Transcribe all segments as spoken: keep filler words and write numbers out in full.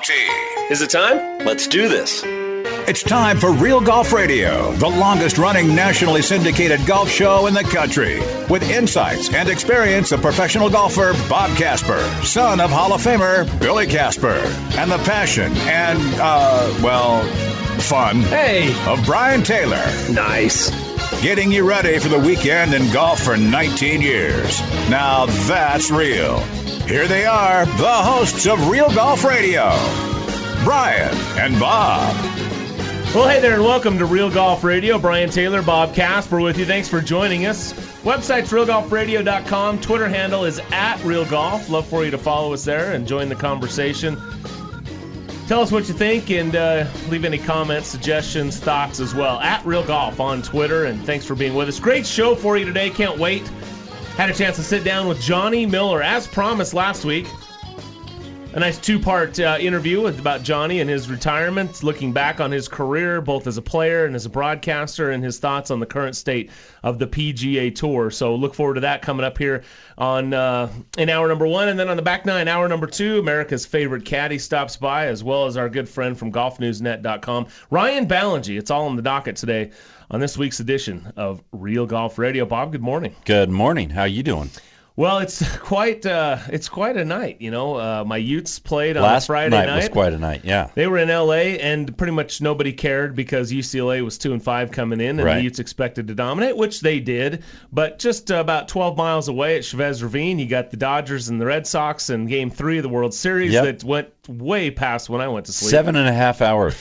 Archie. Is it time? Let's do this. It's time for Real Golf Radio, the longest-running nationally syndicated golf show in the country, with insights and experience of professional golfer Bob Casper, son of Hall of Famer Billy Casper, and the passion and, uh, well, fun Hey. of Brian Taylor. Nice. Getting you ready for the weekend in golf for nineteen years. Now that's real. Here they are, the hosts of Real Golf Radio, Brian and Bob. Well, hey there, and welcome to Real Golf Radio. Brian Taylor, Bob Casper with you. Thanks for joining us. Website's real golf radio dot com. Twitter handle is at Real Golf. Love for you to follow us there and join the conversation. Tell us what you think and uh, leave any comments, suggestions, thoughts as well. At Real Golf on Twitter, and thanks for being with us. Great show for you today. Can't wait. Had a chance to sit down with Johnny Miller, as promised last week. A nice two-part uh, interview with, about Johnny and his retirement, looking back on his career, both as a player and as a broadcaster, and his thoughts on the current state of the P G A Tour. So look forward to that coming up here on uh, in hour number one. And then on the back nine, hour number two, America's favorite caddy stops by, as well as our good friend from golf news net dot com, Ryan Ballengee. It's all on the docket today on this week's edition of Real Golf Radio. Bob, good morning. Good morning. How you doing? Well, it's quite uh, it's quite a night, you know. Uh, my Utes played on Last Friday night. night. was quite a night, yeah. They were in L A, and pretty much nobody cared because U C L A was two and five coming in, and Right. the Utes expected to dominate, which they did. But just uh, about twelve miles away at Chavez Ravine, you got the Dodgers and the Red Sox in Game Three of the World Series. Yep. That went way past when I went to sleep. Seven and a half hours.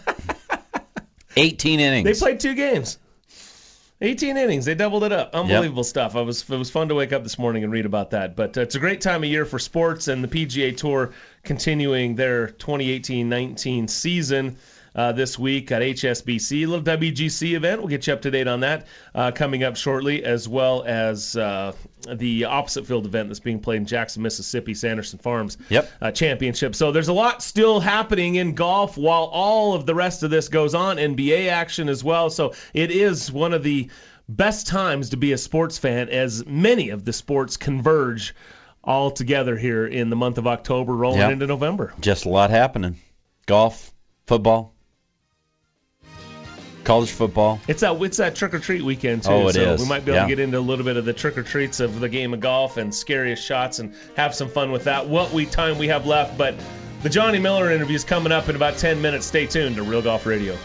eighteen innings. They played two games. eighteen innings. They doubled it up. Unbelievable yep. stuff. I was It was fun to wake up this morning and read about that. But uh, it's a great time of year for sports, and the P G A Tour continuing their twenty eighteen nineteen season uh, this week at H S B C. A little W G C event. We'll get you up to date on that uh, coming up shortly, as well as uh, the opposite field event that's being played in Jackson, Mississippi, Sanderson Farms yep. uh, Championship. So there's a lot still happening in golf while all of the rest of this goes on. N B A action as well. So it is one of the best times to be a sports fan, as many of the sports converge all together here in the month of October, rolling yep. into November. Just a lot happening. Golf, football, college football. It's that it's that trick or treat weekend too. Oh, it so is. we might be able yeah. to get into a little bit of the trick or treats of the game of golf and scariest shots and have some fun with that. What we time we have left, but the Johnny Miller interview is coming up in about ten minutes. Stay tuned to Real Golf Radio.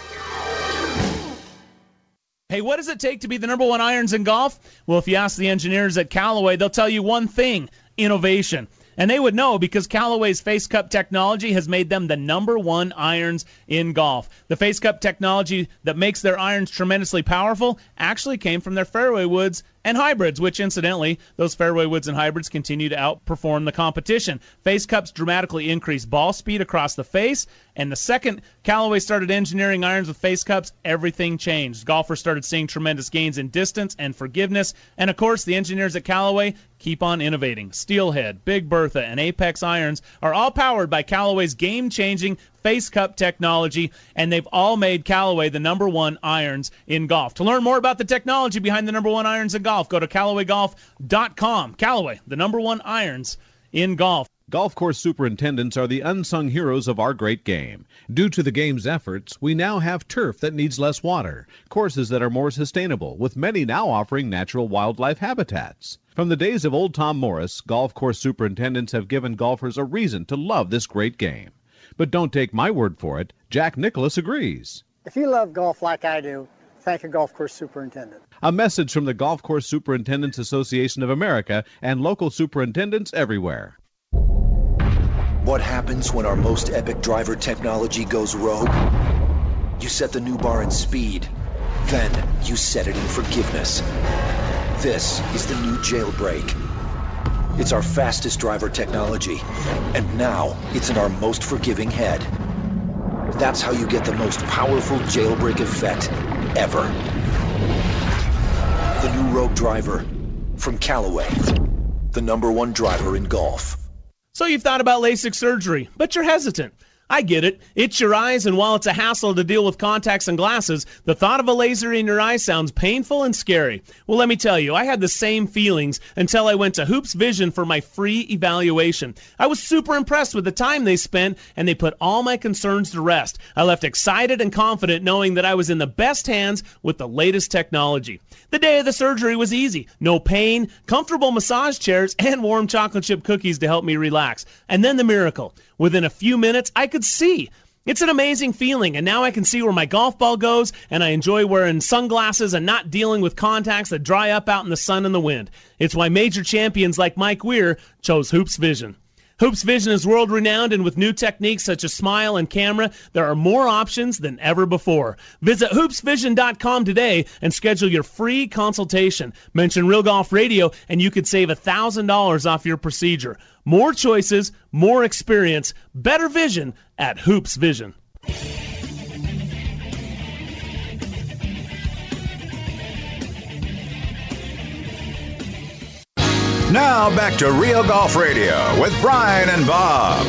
Hey, what does it take to be the number one irons in golf? Well, if you ask the engineers at Callaway, they'll tell you one thing: innovation. And they would know because Callaway's Face Cup technology has made them the number one irons in golf. The Face Cup technology that makes their irons tremendously powerful actually came from their fairway woods and hybrids, which incidentally, those fairway woods and hybrids continue to outperform the competition. Face Cups dramatically increase ball speed across the face, and the second Callaway started engineering irons with Face Cups, everything changed. Golfers started seeing tremendous gains in distance and forgiveness, and of course, the engineers at Callaway keep on innovating. Steelhead, Big Bertha, and Apex irons are all powered by Callaway's game-changing Face Cup technology, and they've all made Callaway the number one irons in golf. To learn more about the technology behind the number one irons in golf, go to Callaway Golf dot com. Callaway, the number one irons in golf. Golf course superintendents are the unsung heroes of our great game. Due to the game's efforts, we now have turf that needs less water, courses that are more sustainable, with many now offering natural wildlife habitats. From the days of old Tom Morris, golf course superintendents have given golfers a reason to love this great game. But don't take my word for it. Jack Nicklaus agrees. If you love golf like I do, thank a golf course superintendent. A message from the Golf Course Superintendents Association of America and local superintendents everywhere. What happens when our most epic driver technology goes rogue? You set the new bar in speed. Then you set it in forgiveness. This is the new Jailbreak. It's our fastest driver technology, and now it's in our most forgiving head. That's how you get the most powerful jailbreak effect ever. The new Rogue driver from Callaway, the number one driver in golf. So you've thought about LASIK surgery, but you're hesitant. I get it. It's your eyes, and while it's a hassle to deal with contacts and glasses, the thought of a laser in your eye sounds painful and scary. Well, let me tell you, I had the same feelings until I went to Hoops Vision for my free evaluation. I was super impressed with the time they spent, and they put all my concerns to rest. I left excited and confident knowing that I was in the best hands with the latest technology. The day of the surgery was easy. No pain, comfortable massage chairs, and warm chocolate chip cookies to help me relax. And then the miracle. Within a few minutes, I could see. It's an amazing feeling, and now I can see where my golf ball goes, and I enjoy wearing sunglasses and not dealing with contacts that dry up out in the sun and the wind. It's why major champions like Mike Weir chose Hoops Vision. Hoops Vision is world-renowned, and with new techniques such as Smile and Camera, there are more options than ever before. Visit hoops vision dot com today and schedule your free consultation. Mention Real Golf Radio, and you could save one thousand dollars off your procedure. More choices, more experience, better vision at Hoops Vision. Now back to Real Golf Radio with Brian and Bob.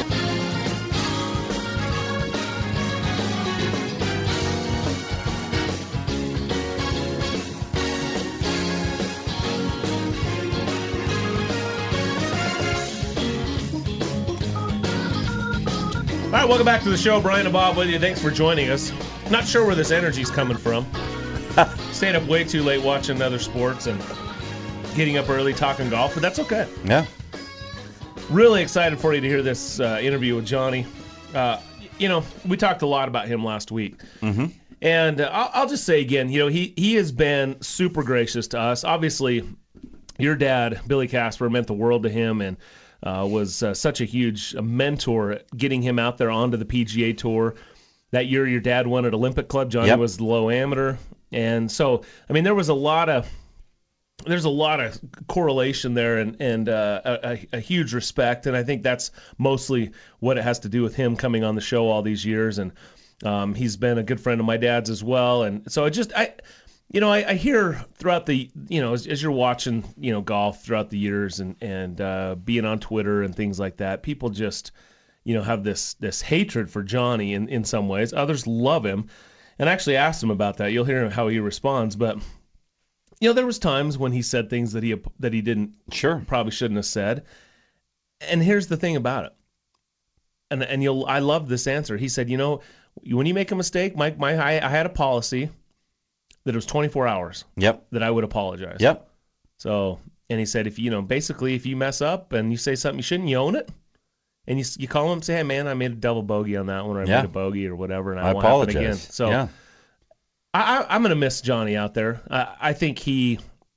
All right, welcome back to the show. Brian and Bob with you. Thanks for joining us. Not sure where this energy's coming from. Staying up way too late watching other sports and getting up early talking golf, but that's okay. Yeah. Really excited for you to hear this uh, interview with Johnny. Uh, you know, we talked a lot about him last week. Mm-hmm. And uh, I'll, I'll just say again, you know, he, he has been super gracious to us. Obviously, your dad, Billy Casper, meant the world to him and uh, was uh, such a huge mentor at getting him out there onto the P G A Tour. That year, your dad won at Olympic Club. Johnny Yep. was the low amateur. And so, I mean, there was a lot of There's a lot of correlation there and, and uh, a, a huge respect, and I think that's mostly what it has to do with him coming on the show all these years. And um, he's been a good friend of my dad's as well. And so I just, I, you know, I, I hear throughout the, you know, as, as you're watching, you know, golf throughout the years and and uh, being on Twitter and things like that, people just, you know, have this this hatred for Johnny in in some ways. Others love him, and I actually asked him about that. You'll hear how he responds, but. You know, there was times when he said things that he that he didn't Sure. probably shouldn't have said. And here's the thing about it. And and you'll I love this answer. He said, you know, when you make a mistake, Mike, my I, I had a policy that it was twenty-four hours Yep. that I would apologize. Yep. So, and he said, if you know, basically, if you mess up and you say something you shouldn't, you own it. And you you call him and say, hey man, I made a double bogey on that one, or I Yeah. made a bogey or whatever, and I, I won't happen again. apologize. So. yeah. I, I, I'm going to miss Johnny out there. I, I think he,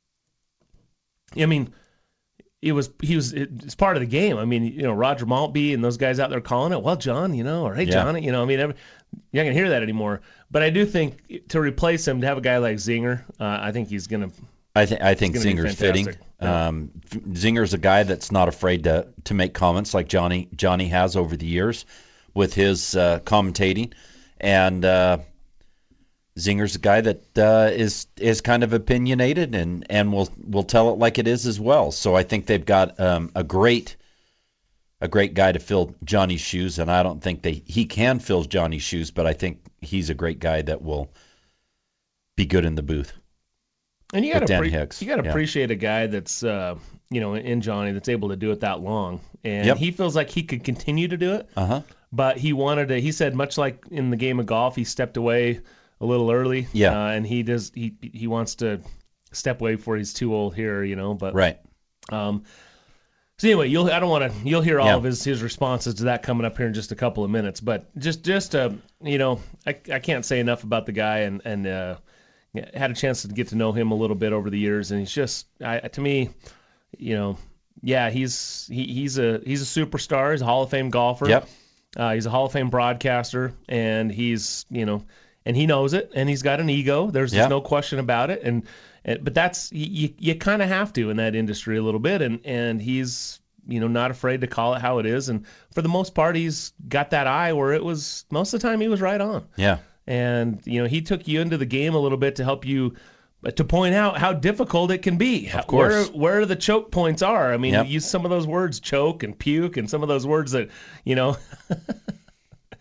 I mean, it was he was it's part of the game. I mean, you know, Roger Maltby and those guys out there calling it. Well, John, you know, or hey, Yeah. Johnny, you know, I mean, every, you're not going to hear that anymore. But I do think to replace him, to have a guy like Zinger, uh, I think he's going to. I think I think It's gonna be Zinger's fitting. fantastic. Yeah. Um, F- Zinger's a guy that's not afraid to to make comments like Johnny Johnny has over the years with his uh, commentating, and uh, Zinger's a guy that uh, is is kind of opinionated and and will will tell it like it is as well. So I think they've got um, a great a great guy to fill Johnny's shoes, and I don't think they he can fill Johnny's shoes, but I think he's a great guy that will be good in the booth. And you with got to Dan pre- Hicks. you got to Yeah. appreciate a guy that's uh, you know in Johnny that's able to do it that long, and Yep. he feels like he could continue to do it. Uh huh. But he wanted to. He said much like in the game of golf, he stepped away a little early. Yeah. Uh, and he does. He he wants to step away before he's too old here, you know. But Right. Um. So anyway, you'll I don't want to. You'll hear all Yeah. of his his responses to that coming up here in just a couple of minutes. But just just uh you know I I can't say enough about the guy and and uh had a chance to get to know him a little bit over the years, and he's just I to me, you know, yeah he's he he's a he's a superstar. He's a Hall of Fame golfer. Yep. Uh, he's a Hall of Fame broadcaster, and he's, you know, and he knows it, and he's got an ego. There's, Yeah. there's no question about it. And, and but that's you, you kind of have to in that industry a little bit, and and he's, you know, not afraid to call it how it is. And for the most part, he's got that eye where it was most of the time he was right on. Yeah. And you know, he took you into the game a little bit to help you. To point out how difficult it can be, Of course. where where the choke points are. I mean, Yep. use some of those words, choke and puke, and some of those words that, you know,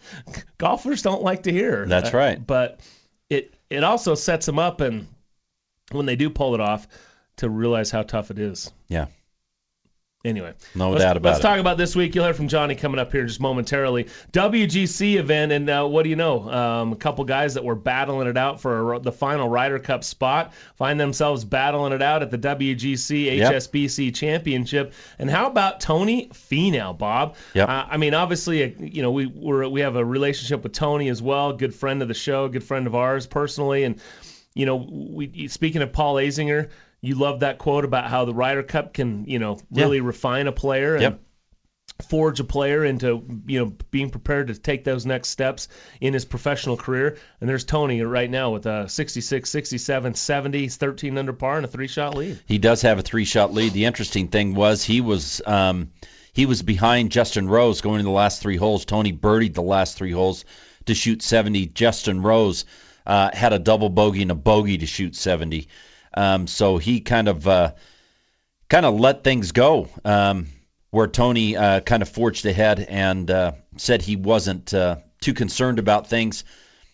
golfers don't like to hear. That's Uh, right. but it it also sets them up, and when they do pull it off, to realize how tough it is. Yeah. Anyway, No let's, doubt about let's it. talk about this week. You'll hear from Johnny coming up here just momentarily. W G C event, and uh, what do you know? Um, a couple guys that were battling it out for a, the final Ryder Cup spot find themselves battling it out at the W G C H S B C yep. Championship. And how about Tony Finau, Bob? Yep. Uh, I mean, obviously, uh, you know, we we're, we have a relationship with Tony as well. Good friend of the show, good friend of ours personally, and you know, we speaking of Paul Azinger. You love that quote about how the Ryder Cup can, you know, really yeah. refine a player and yep. forge a player into, you know, being prepared to take those next steps in his professional career. And there's Tony right now with a sixty-six, sixty-seven, seventy, thirteen under par and a three-shot lead. He does have a three-shot lead. The interesting thing was he was um, he was behind Justin Rose going to the last three holes. Tony birdied the last three holes to shoot seventy. Justin Rose uh, had a double bogey and a bogey to shoot seventy. Um, so he kind of uh, kind of let things go, um, where Tony uh, kind of forged ahead and uh, said he wasn't uh, too concerned about things,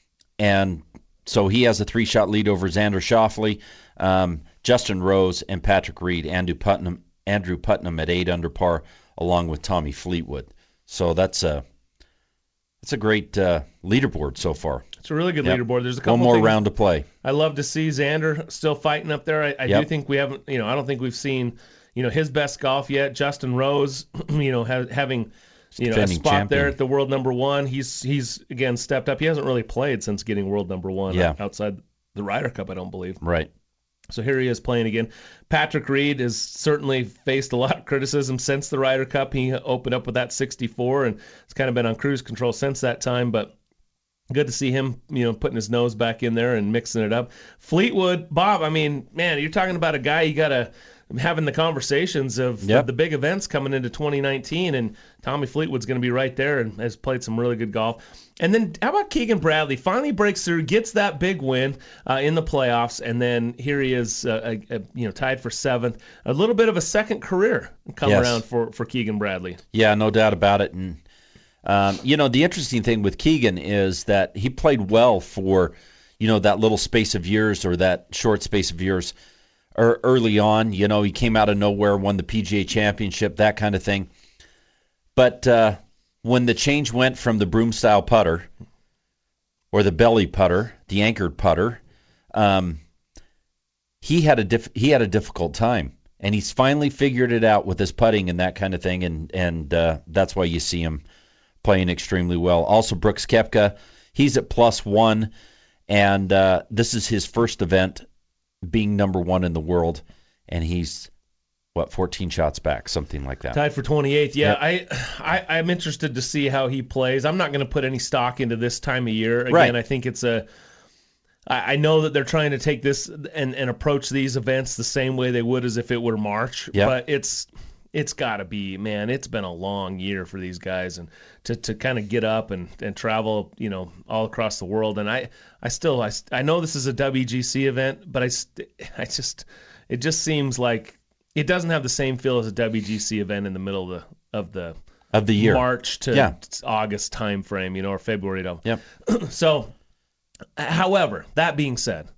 and so he has a three-shot lead over Xander Schauffele, um, Justin Rose, and Patrick Reed. Andrew Putnam, Andrew Putnam at eight under par, along with Tommy Fleetwood. So that's a that's a great uh, leaderboard so far. It's a really good yep. leaderboard. There's a couple One more things round to play. I love to see Xander still fighting up there. I, I yep. do think we haven't, you know, I don't think we've seen, you know, his best golf yet. Justin Rose, you know, ha- having, you know, a spot champion. there at the world number one. He's he's again stepped up. He hasn't really played since getting world number one yeah. outside the Ryder Cup, I don't believe. Right. So here he is playing again. Patrick Reed has certainly faced a lot of criticism since the Ryder Cup. He opened up with that sixty-four and it's kind of been on cruise control since that time, but good to see him, you know, putting his nose back in there and mixing it up. Fleetwood, Bob, I mean, man, you're talking about a guy you got to having the conversations of, yep. of the big events coming into twenty nineteen, and Tommy Fleetwood's going to be right there and has played some really good golf. And then how about Keegan Bradley? Finally breaks through, gets that big win uh, in the playoffs, and then here he is, uh, a, a, you know, tied for seventh. A little bit of a second career come yes. around for, for Keegan Bradley. Yeah, no doubt about it. And um, you know, the interesting thing with Keegan is that he played well for, you know, that little space of years or that short space of years or early on. You know, he came out of nowhere, won the P G A Championship, that kind of thing. But uh, when the change went from the broom style putter or the belly putter, the anchored putter, um, he had a diff- he had a difficult time, and he's finally figured it out with his putting and that kind of thing, and and uh, that's why you see him playing extremely well. Also, Brooks Koepka, he's at plus one, and uh, this is his first event being number one in the world, and he's what fourteen shots back, something like that. Tied for twenty-eighth. Yeah, yep. I, I I'm interested to see how he plays. I'm not going to put any stock into this time of year. Again, right. I think it's a. I, I know that they're trying to take this and, and approach these events the same way they would as if it were March. Yep. But it's it's got to be, man. It's been a long year for these guys, and to, to kind of get up and, and travel, you know, all across the world. And I I still I, I know this is a W G C event, but I I just it just seems like. It doesn't have the same feel as a W G C event in the middle of the of the of the year, March to yeah. August time frame, you know, or February to. Yep. So, however, that being said,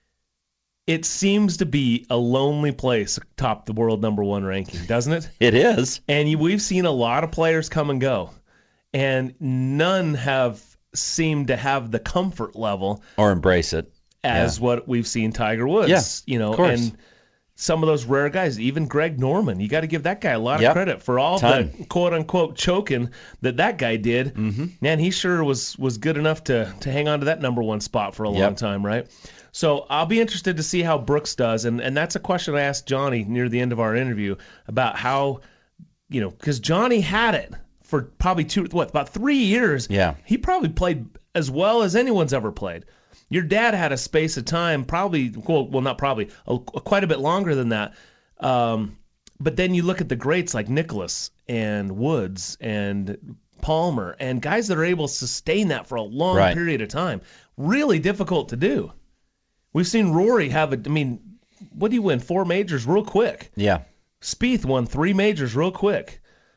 it seems to be a lonely place atop the world number one ranking, doesn't it? It is. And you, we've seen a lot of players come and go, and none have seemed to have the comfort level or embrace it as yeah. what we've seen Tiger Woods. Yeah, you know, of course. and. Some of those rare guys, even Greg Norman, you got to give that guy a lot yep. of credit for all Ton. the quote-unquote choking that that guy did. Mm-hmm. Man, he sure was was good enough to to hang on to that number one spot for a yep. long time, right? So I'll be interested to see how Brooks does, and, and that's a question I asked Johnny near the end of our interview about how, you know, because Johnny had it for probably two, what, about three years. Yeah. He probably played as well as anyone's ever played. Your dad had a space of time, probably, well, well not probably, a, quite a bit longer than that. Um, but then you look at the greats like Nicklaus and Woods and Palmer and guys that are able to sustain that for a long right. period of time. Really difficult to do. We've seen Rory have a, I mean, what do you win? Four majors real quick. Yeah. Spieth won three majors real quick.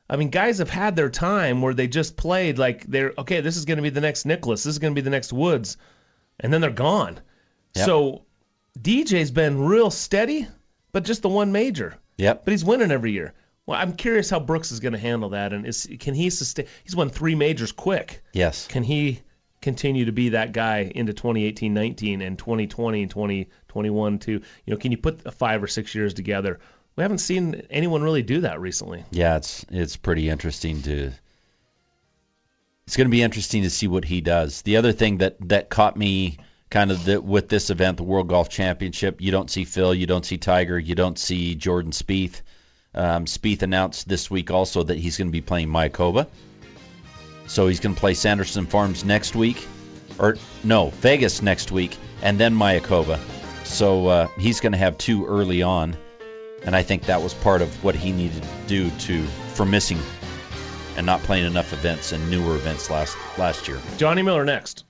I mean, guys have had their time where they just played like they're, okay, this is going to be the next Nicklaus. This is going to be the next Woods. And then they're gone. Yep. So D J's been real steady, but just the one major. Yep. But he's winning every year. Well, I'm curious how Brooks is going to handle that. And is can he sustain? He's won three majors quick. Yes. Can he continue to be that guy into twenty eighteen nineteen and twenty twenty and twenty twenty-one too? You know, can you put five or six years together? We haven't seen anyone really do that recently. Yeah, it's it's pretty interesting to. It's going to be interesting to see what he does. The other thing that, that caught me kind of the, with this event, the World Golf Championship, you don't see Phil, you don't see Tiger, you don't see Jordan Spieth. Um, Spieth announced this week also that he's going to be playing Mayakoba. So he's going to play Sanderson Farms next week, or no, Vegas next week, and then Mayakoba. So uh, he's going to have two early on, and I think that was part of what he needed to do to for missing and not playing enough events and newer events last last year. Johnny Miller next.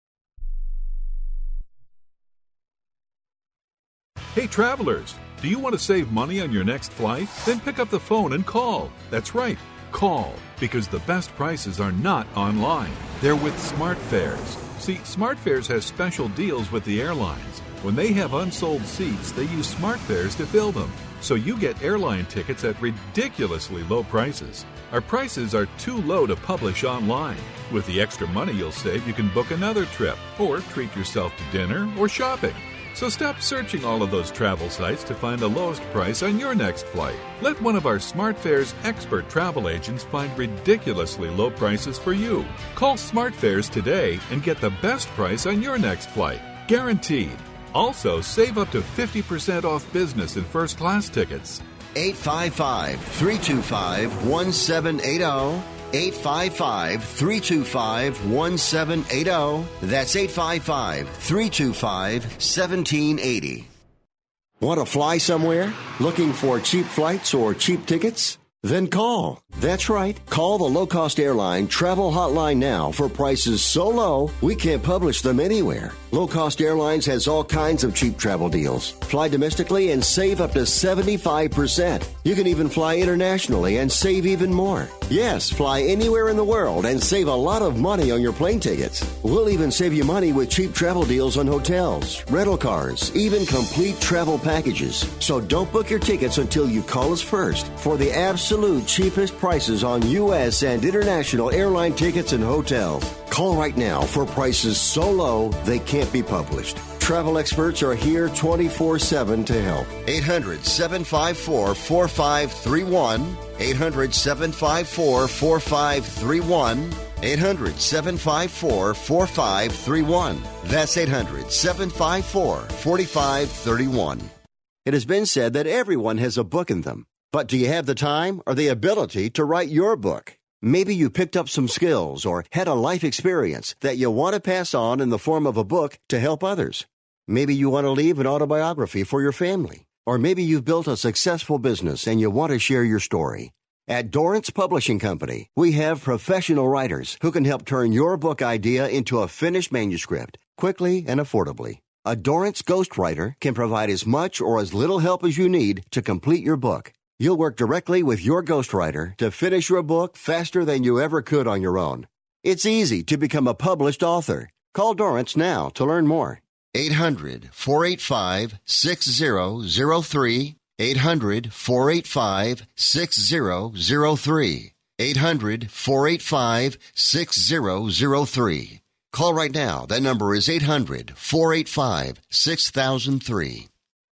Hey travelers, do you want to save money on your next flight? Then pick up the phone and call. That's right, call, because the best prices are not online. They're with SmartFares. See, SmartFares has special deals with the airlines. When they have unsold seats, they use SmartFares to fill them. So you get airline tickets at ridiculously low prices. Our prices are too low to publish online. With the extra money you'll save, you can book another trip or treat yourself to dinner or shopping. So stop searching all of those travel sites to find the lowest price on your next flight. Let one of our SmartFares expert travel agents find ridiculously low prices for you. Call SmartFares today and get the best price on your next flight. Guaranteed. Also, save up to fifty percent off business and first class tickets. eight five five, three two five, one seven eight zero. eight five five, three two five, one seven eight zero. That's eight five five, three two five, one seven eight zero. Want to fly somewhere? Looking for cheap flights or cheap tickets? Then call. That's right. Call the low-cost airline travel hotline now for prices so low we can't publish them anywhere. Low Cost Airlines has all kinds of cheap travel deals. Fly domestically and save up to seventy-five percent. You can even fly internationally and save even more. Yes, fly anywhere in the world and save a lot of money on your plane tickets. We'll even save you money with cheap travel deals on hotels, rental cars, even complete travel packages. So don't book your tickets until you call us first for the absolute cheapest prices on U S and international airline tickets and hotels. Call right now for prices so low they can't be published. Travel experts are here twenty-four seven to help. eight hundred, seven five four, four five three one. eight hundred, seven five four, four five three one. eight hundred, seven five four, four five three one. That's eight hundred, seven five four, four five three one. It has been said that everyone has a book in them. But do you have the time or the ability to write your book? Maybe you picked up some skills or had a life experience that you want to pass on in the form of a book to help others. Maybe you want to leave an autobiography for your family. Or maybe you've built a successful business and you want to share your story. At Dorrance Publishing Company, we have professional writers who can help turn your book idea into a finished manuscript quickly and affordably. A Dorrance ghostwriter can provide as much or as little help as you need to complete your book. You'll work directly with your ghostwriter to finish your book faster than you ever could on your own. It's easy to become a published author. Call Dorrance now to learn more. eight hundred, four eight five, six zero zero three. eight hundred, four eight five, six zero zero three. eight hundred, four eight five, six zero zero three. Call right now. That number is eight hundred, four eight five, six thousand three.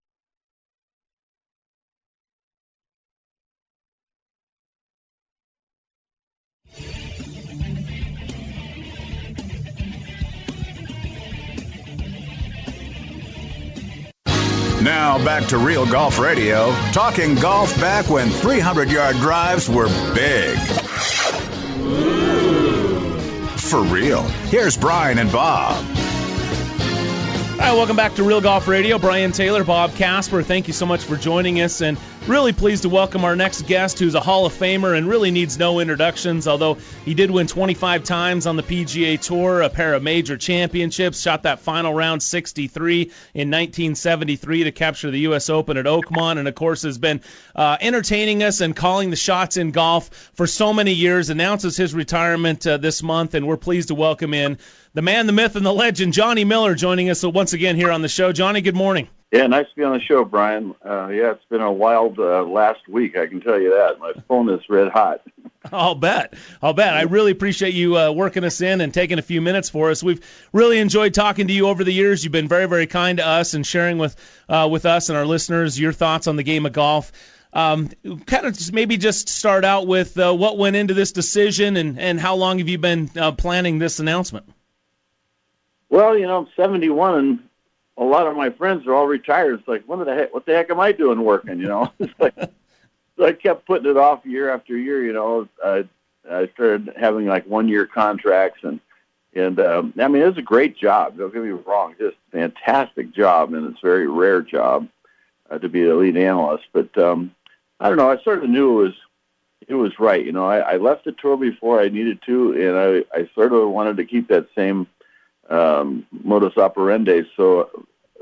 Now back to Real Golf Radio, talking golf back when three hundred yard drives were big. For real. Here's Brian and Bob. All right, welcome back to Real Golf Radio. Brian Taylor, Bob Casper, thank you so much for joining us, and really pleased to welcome our next guest, who's a Hall of Famer and really needs no introductions, although he did win twenty-five times on the P G A Tour, a pair of major championships, shot that final round sixty-three in nineteen seventy-three to capture the U S Open at Oakmont, and of course has been uh, entertaining us and calling the shots in golf for so many years, announces his retirement uh, this month, and we're pleased to welcome in the man, the myth, and the legend, Johnny Miller, joining us once again here on the show. Johnny, good morning. Yeah, nice to be on the show, Brian. Uh, yeah, it's been a wild uh, last week, I can tell you that. My phone is red hot. I'll bet. I'll bet. I really appreciate you uh, working us in and taking a few minutes for us. We've really enjoyed talking to you over the years. You've been very, very kind to us and sharing with uh, with us and our listeners your thoughts on the game of golf. Um, kind of just maybe just start out with uh, what went into this decision and, and how long have you been uh, planning this announcement? Well, you know, I'm seventy-one, and a lot of my friends are all retired. It's like, what the heck, what the heck am I doing working, you know? It's like, so I kept putting it off year after year, you know. I, I started having, like, one-year contracts, and, and um, I mean, it was a great job. Don't get me wrong. Just a fantastic job, and it's a very rare job uh, to be an elite analyst. But um, I don't know. I sort of knew it was it was right. You know, I, I left the tour before I needed to, and I, I sort of wanted to keep that same um, modus operandi. So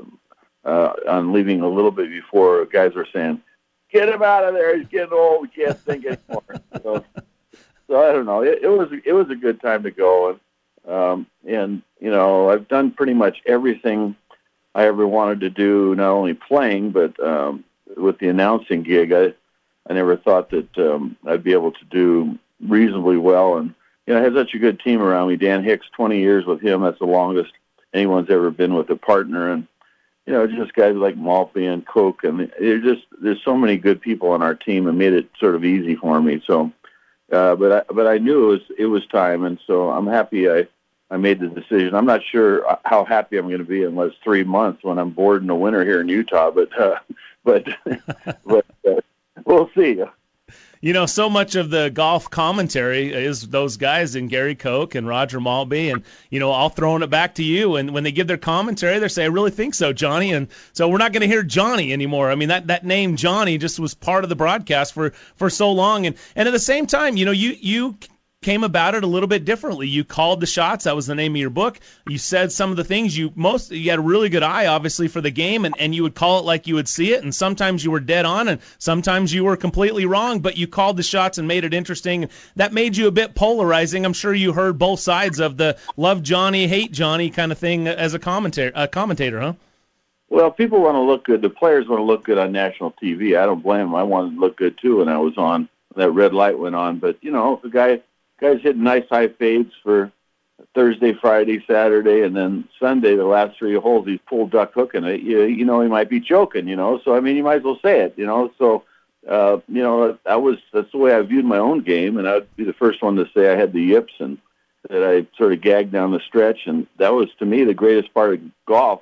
uh, on leaving a little bit before, guys were saying, "Get him out of there. He's getting old. We can't think anymore." so, so I don't know. It, it was it was a good time to go, and um, and you know, I've done pretty much everything I ever wanted to do, not only playing but um, with the announcing gig. I I never thought that um, I'd be able to do reasonably well, and you know, I had such a good team around me. Dan Hicks, twenty years with him. That's the longest anyone's ever been with a partner. And, you know, just guys like Maltby and Cook. And it just, there's so many good people on our team and made it sort of easy for me. So, uh, but I, but I knew it was, it was time. And so I'm happy I, I made the decision. I'm not sure how happy I'm going to be unless three months when I'm bored in the winter here in Utah, but, uh, but, but uh, we'll see. You know, so much of the golf commentary is those guys and Gary Koch and Roger Maltby, and, you know, all throwing it back to you. And when they give their commentary, they say, "I really think so, Johnny." And so we're not going to hear Johnny anymore. I mean, that, that name Johnny just was part of the broadcast for, for so long. And, and at the same time, you know, you, you came about it a little bit differently. You called the shots. That was the name of your book. You said some of the things you most, you had a really good eye, obviously, for the game, and, and you would call it like you would see it. And sometimes you were dead on, and sometimes you were completely wrong, but you called the shots and made it interesting. That made you a bit polarizing. I'm sure you heard both sides of the love Johnny, hate Johnny kind of thing as a commentator, a commentator, huh? Well, people want to look good. The players want to look good on national T V. I don't blame them. I wanted to look good, too, when I was on. That red light went on. But, you know, the guy... Guys hitting nice high fades for Thursday, Friday, Saturday, and then Sunday, the last three holes, he's pulled duck hooking it. You, you know, he might be choking, you know. So, I mean, you might as well say it, you know. So, uh, you know, that was that's the way I viewed my own game, and I'd be the first one to say I had the yips and that I sort of gagged down the stretch. And that was, to me, the greatest part of golf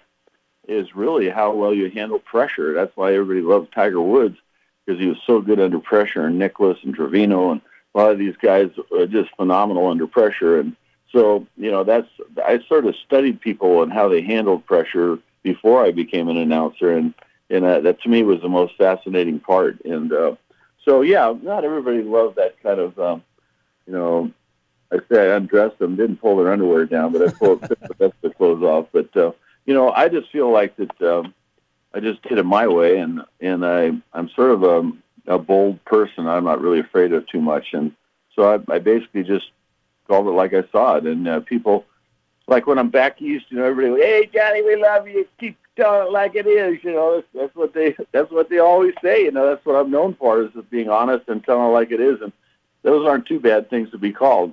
is really how well you handle pressure. That's why everybody loves Tiger Woods, because he was so good under pressure, and Nicklaus and Trevino and a lot of these guys are just phenomenal under pressure. And so, you know, that's, I sort of studied people and how they handled pressure before I became an announcer. And, and uh, that to me was the most fascinating part. And uh, so, yeah, not everybody loved that kind of, um, you know, I say I undressed them, didn't pull their underwear down, but I pulled the best of the clothes off. But, uh, you know, I just feel like that um, I just did it my way. And, and I, I'm sort of a, a bold person. I'm not really afraid of too much. And so I, I basically just called it like I saw it. And uh, people, like when I'm back east, you know, everybody, "Hey, Johnny, we love you. Keep telling it like it is." You know, that's, that's what they, that's what they always say. You know, that's what I'm known for, is being honest and telling it like it is. And those aren't too bad things to be called.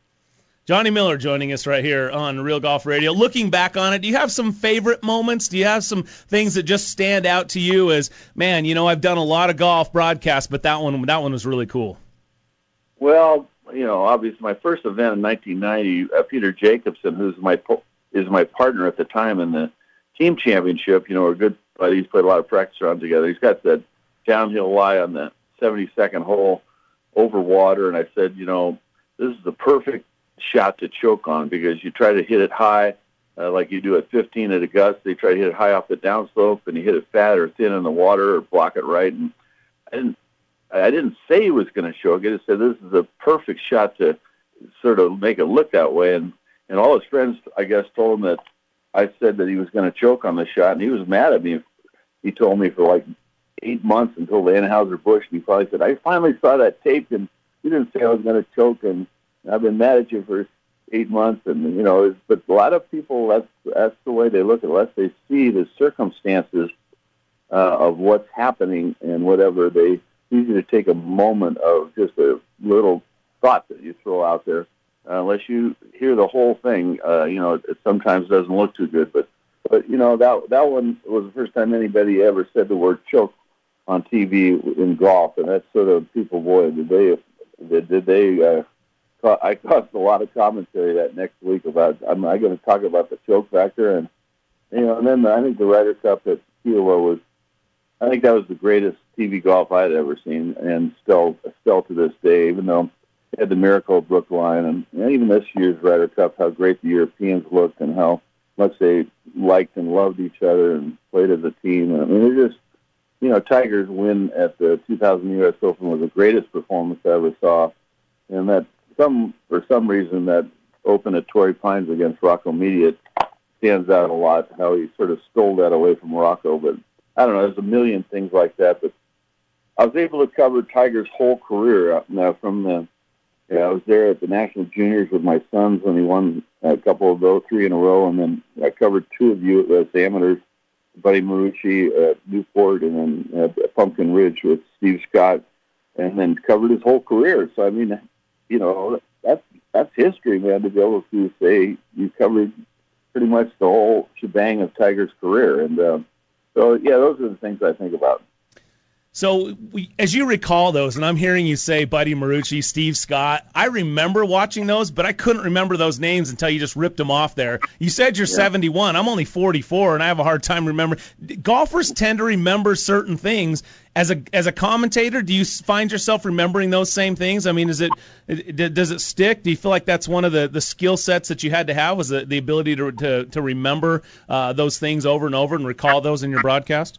Johnny Miller joining us right here on Real Golf Radio. Looking back on it, do you have some favorite moments? Do you have some things that just stand out to you as, man, you know, I've done a lot of golf broadcasts, but that one that one was really cool? Well, you know, obviously my first event in nineteen ninety, uh, Peter Jacobson, who's my is my partner at the time in the team championship, you know, we're good buddies, played a lot of practice rounds together. He's got that downhill lie on the seventy-second hole over water, and I said, you know, this is the perfect shot to choke on, because you try to hit it high, uh, like you do at fifteen at Augusta. They try to hit it high off the downslope, and you hit it fat or thin in the water or block it right. And I didn't, I didn't say he was going to choke. I just said this is a perfect shot to sort of make it look that way. And, and all his friends, I guess, told him that I said that he was going to choke on the shot, and he was mad at me. He told me for like eight months until the Anheuser-Busch, and he probably said, I finally saw that tape, and you didn't say I was going to choke, and I've been mad at you for eight months. And, you know, but a lot of people, that's, that's the way they look at it, unless they see the circumstances uh, of what's happening and whatever. They easy to take a moment of just a little thought that you throw out there. Uh, unless you hear the whole thing, uh, you know, it, it sometimes doesn't look too good. But, but you know, that that one was the first time anybody ever said the word choke on T V in golf, and that's sort of people, boy, did they, did, did they, uh, ca- I caused a lot of commentary that next week about, I'm I going to talk about the choke factor, and, you know, and then I think the Ryder Cup at Kiowa was, I think that was the greatest T V golf I'd ever seen, and still, still to this day, even though had the Miracle of Brookline, and, and even this year's Ryder Cup, how great the Europeans looked and how much they liked and loved each other and played as a team. And I mean, it just, you know, Tiger's win at the two thousand U S Open was the greatest performance I ever saw, and that some for some reason that Open at Torrey Pines against Rocco Mediate stands out a lot. How he sort of stole that away from Rocco, but I don't know. There's a million things like that, but I was able to cover Tiger's whole career uh, now from the. Yeah, I was there at the National Juniors with my sons when he won a couple of those, three in a row, and then I covered two of you as amateurs, Buddy Marucci at Newport, and then at Pumpkin Ridge with Steve Scott, and then covered his whole career. So, I mean, you know, that's that's history, man, to be able to say you covered pretty much the whole shebang of Tiger's career. And uh, so, yeah, those are the things I think about. So, we, as you recall those, and I'm hearing you say Buddy Marucci, Steve Scott, I remember watching those, but I couldn't remember those names until you just ripped them off there. You said you're yeah. seventy-one. I'm only forty-four, and I have a hard time remembering. Golfers tend to remember certain things. As a as a commentator, do you find yourself remembering those same things? I mean, is it, it does it stick? Do you feel like that's one of the, the skill sets that you had to have, was the, the ability to, to, to remember uh, those things over and over and recall those in your broadcast?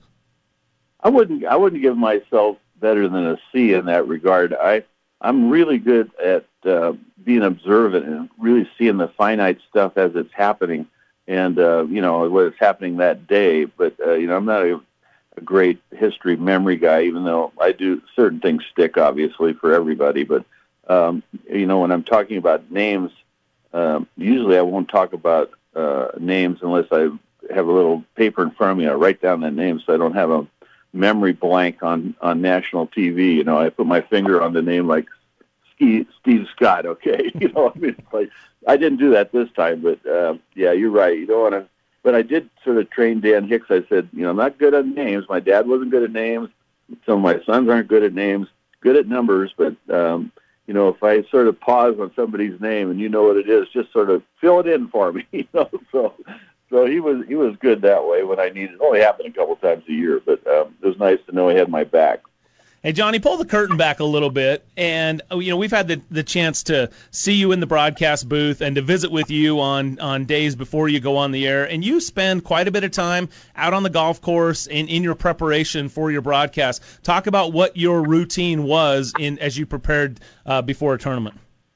I wouldn't. I wouldn't give myself better than a C in that regard. I I'm really good at uh, being observant and really seeing the finite stuff as it's happening, and uh, you know what is happening that day. But uh, you know, I'm not a, a great history memory guy, even though I do certain things stick, obviously, for everybody. But um, you know, when I'm talking about names, um, usually I won't talk about uh, names unless I have a little paper in front of me. I write down the name so I don't have a memory blank on, on national T V. You know, I put my finger on the name like Steve, Steve Scott, okay? You know, I mean, it's like, I didn't do that this time, but, uh, yeah, you're right. You don't want to, but I did sort of train Dan Hicks. I said, you know, I'm not good at names. My dad wasn't good at names. Some of my sons aren't good at names, good at numbers, but, um, you know, if I sort of pause on somebody's name and you know what it is, just sort of fill it in for me, you know, so... So he was he was good that way when I needed. It only happened a couple times a year, but um, it was nice to know he had my back. Hey, Johnny, pull the curtain back a little bit. And, you know, we've had the, the chance to see you in the broadcast booth and to visit with you on, on days before you go on the air. And you spend quite a bit of time out on the golf course in, in your preparation for your broadcast. Talk about what your routine was in as you prepared uh, before a tournament.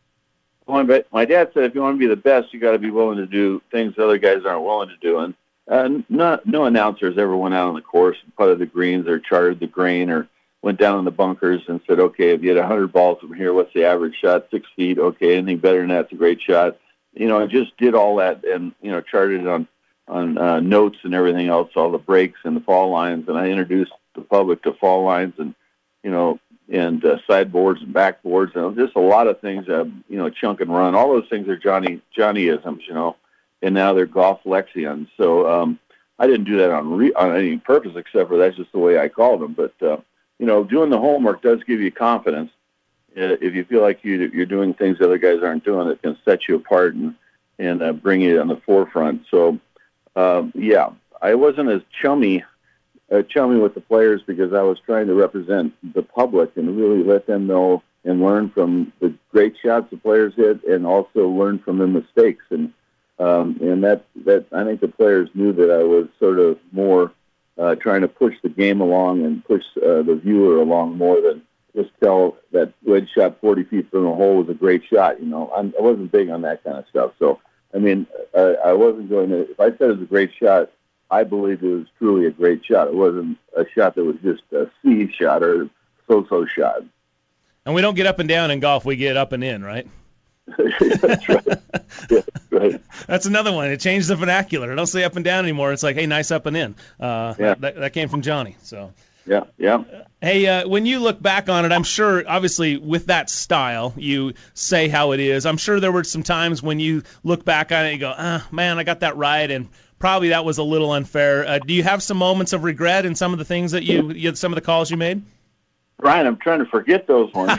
My dad said, if you want to be the best, you got to be willing to do things other guys aren't willing to do. And uh, no, no announcers ever went out on the course and putted the greens or charted the green or went down in the bunkers and said, okay, if you had one hundred balls from here, what's the average shot? Six feet. Okay, anything better than that's a great shot. You know, I just did all that and, you know, charted it on, on uh, notes and everything else, all the breaks and the fall lines. And I introduced the public to fall lines and, you know, and uh, sideboards and backboards, and just a lot of things, uh, you know, chunk and run. All those things are Johnny Johnny-isms, you know, and now they're golf lexions. So um, I didn't do that on, re- on any purpose, except for that's just the way I called them. But, uh, you know, doing the homework does give you confidence. Uh, if you feel like you, you're doing things other guys aren't doing, it can set you apart and, and uh, bring you on the forefront. So, um, yeah, I wasn't as chummy Uh, chummy with the players because I was trying to represent the public and really let them know and learn from the great shots the players hit and also learn from the mistakes. And Um, and that, that I think the players knew that I was sort of more uh, trying to push the game along and push uh, the viewer along more than just tell that wedge shot forty feet from the hole was a great shot. You know, I'm, I wasn't big on that kind of stuff. So, I mean, uh, I wasn't going to, if I said it was a great shot, I believed it was truly a great shot. It wasn't a shot that was just a C shot or so-so shot. And we don't get up and down in golf. We get up and in, right? That's right. Yeah, right. That's another one. It changed the vernacular. I don't say up and down anymore. It's like, hey, nice up and in. Uh, Yeah. that, that came from Johnny. So, Yeah, yeah. hey, uh, when you look back on it, I'm sure, obviously, with that style, you say how it is. I'm sure there were some times when you look back on it and you go, ah, man, I got that right, and probably that was a little unfair. Uh, do you have some moments of regret in some of the things that you, you some of the calls you made? Brian, I'm trying to forget those ones.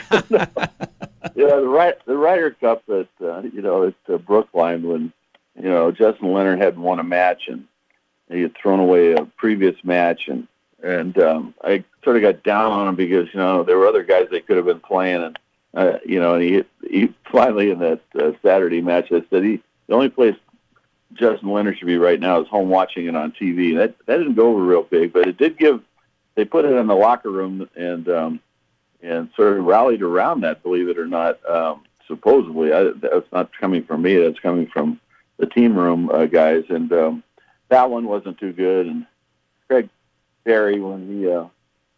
Yeah, the right, the Ryder Cup at uh, you know at uh, Brookline when you know Justin Leonard hadn't won a match and he had thrown away a previous match and and um, I sort of got down on him because you know there were other guys they could have been playing and uh, you know and he he finally in that uh, Saturday match I said he the only place Justin Leonard should be right now is home watching it on T V. That that didn't go over real big, but it did give. They put it in the locker room and um, and sort of rallied around that, believe it or not. Um, supposedly, I, that's not coming from me. That's coming from the team room uh, guys. And um, that one wasn't too good. And Craig Perry, when he uh,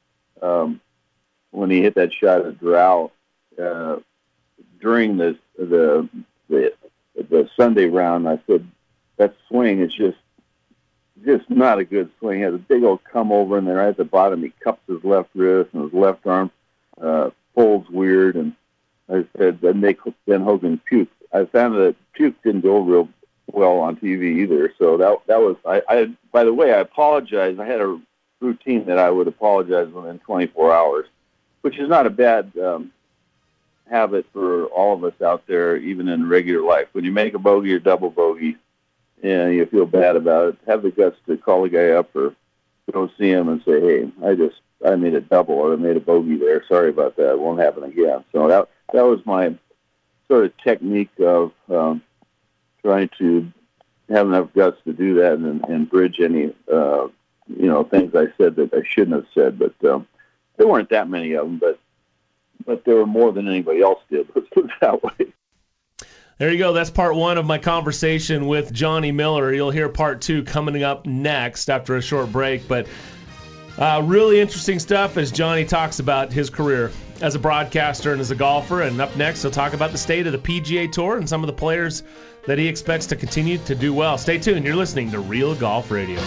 um, when he hit that shot at Doral uh, during the, the the the Sunday round, I said that swing is just. Just not a good swing. He has a big old come over, and then right at the bottom, he cups his left wrist, and his left arm uh, folds weird. And I said, then Nick Ben Hogan puked. I found that puke didn't go real well on T V either. So that that was. I, I by the way, I apologize. I had a routine that I would apologize within twenty-four hours, which is not a bad um, habit for all of us out there, even in regular life. When you make a bogey or double bogey. And you feel bad about it, have the guts to call the guy up or go see him and say, hey, I just, I made a double or I made a bogey there. Sorry about that. It won't happen again. So that that was my sort of technique of um, trying to have enough guts to do that and, and bridge any, uh, you know, things I said that I shouldn't have said. But um, there weren't that many of them, but, but there were more than anybody else did. Let's put it that way. There you go. That's part one of my conversation with Johnny Miller. You'll hear part two coming up next after a short break. But uh, really interesting stuff as Johnny talks about his career as a broadcaster and as a golfer. And up next, he'll talk about the state of the P G A Tour and some of the players that he expects to continue to do well. Stay tuned. You're listening to Real Golf Radio.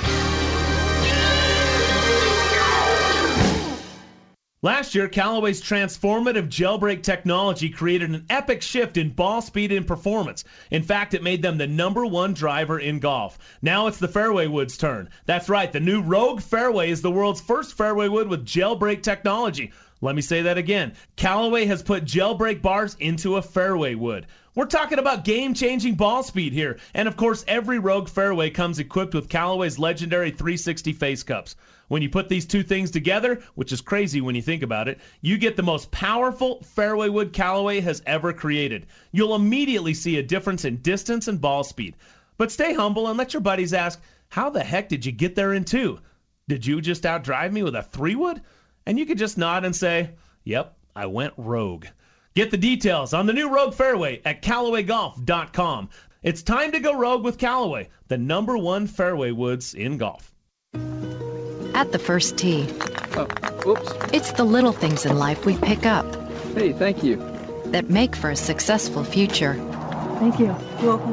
Last year, Callaway's transformative jailbreak technology created an epic shift in ball speed and performance. In fact, it made them the number one driver in golf. Now it's the fairway wood's turn. That's right, the new Rogue Fairway is the world's first fairway wood with jailbreak technology. Let me say that again. Callaway has put jailbreak bars into a fairway wood. We're talking about game-changing ball speed here. And of course, every Rogue Fairway comes equipped with Callaway's legendary three sixty face cups. When you put these two things together, which is crazy when you think about it, you get the most powerful fairway wood Callaway has ever created. You'll immediately see a difference in distance and ball speed. But stay humble and let your buddies ask, how the heck did you get there in two? Did you just outdrive me with a three wood? And you could just nod and say, yep, I went rogue. Get the details on the new Rogue Fairway at Callaway Golf dot com. It's time to go rogue with Callaway, the number one fairway woods in golf. At the first tee. Oh, whoops. It's the little things in life we pick up. Hey, thank you. That make for a successful future. Thank you. You're welcome.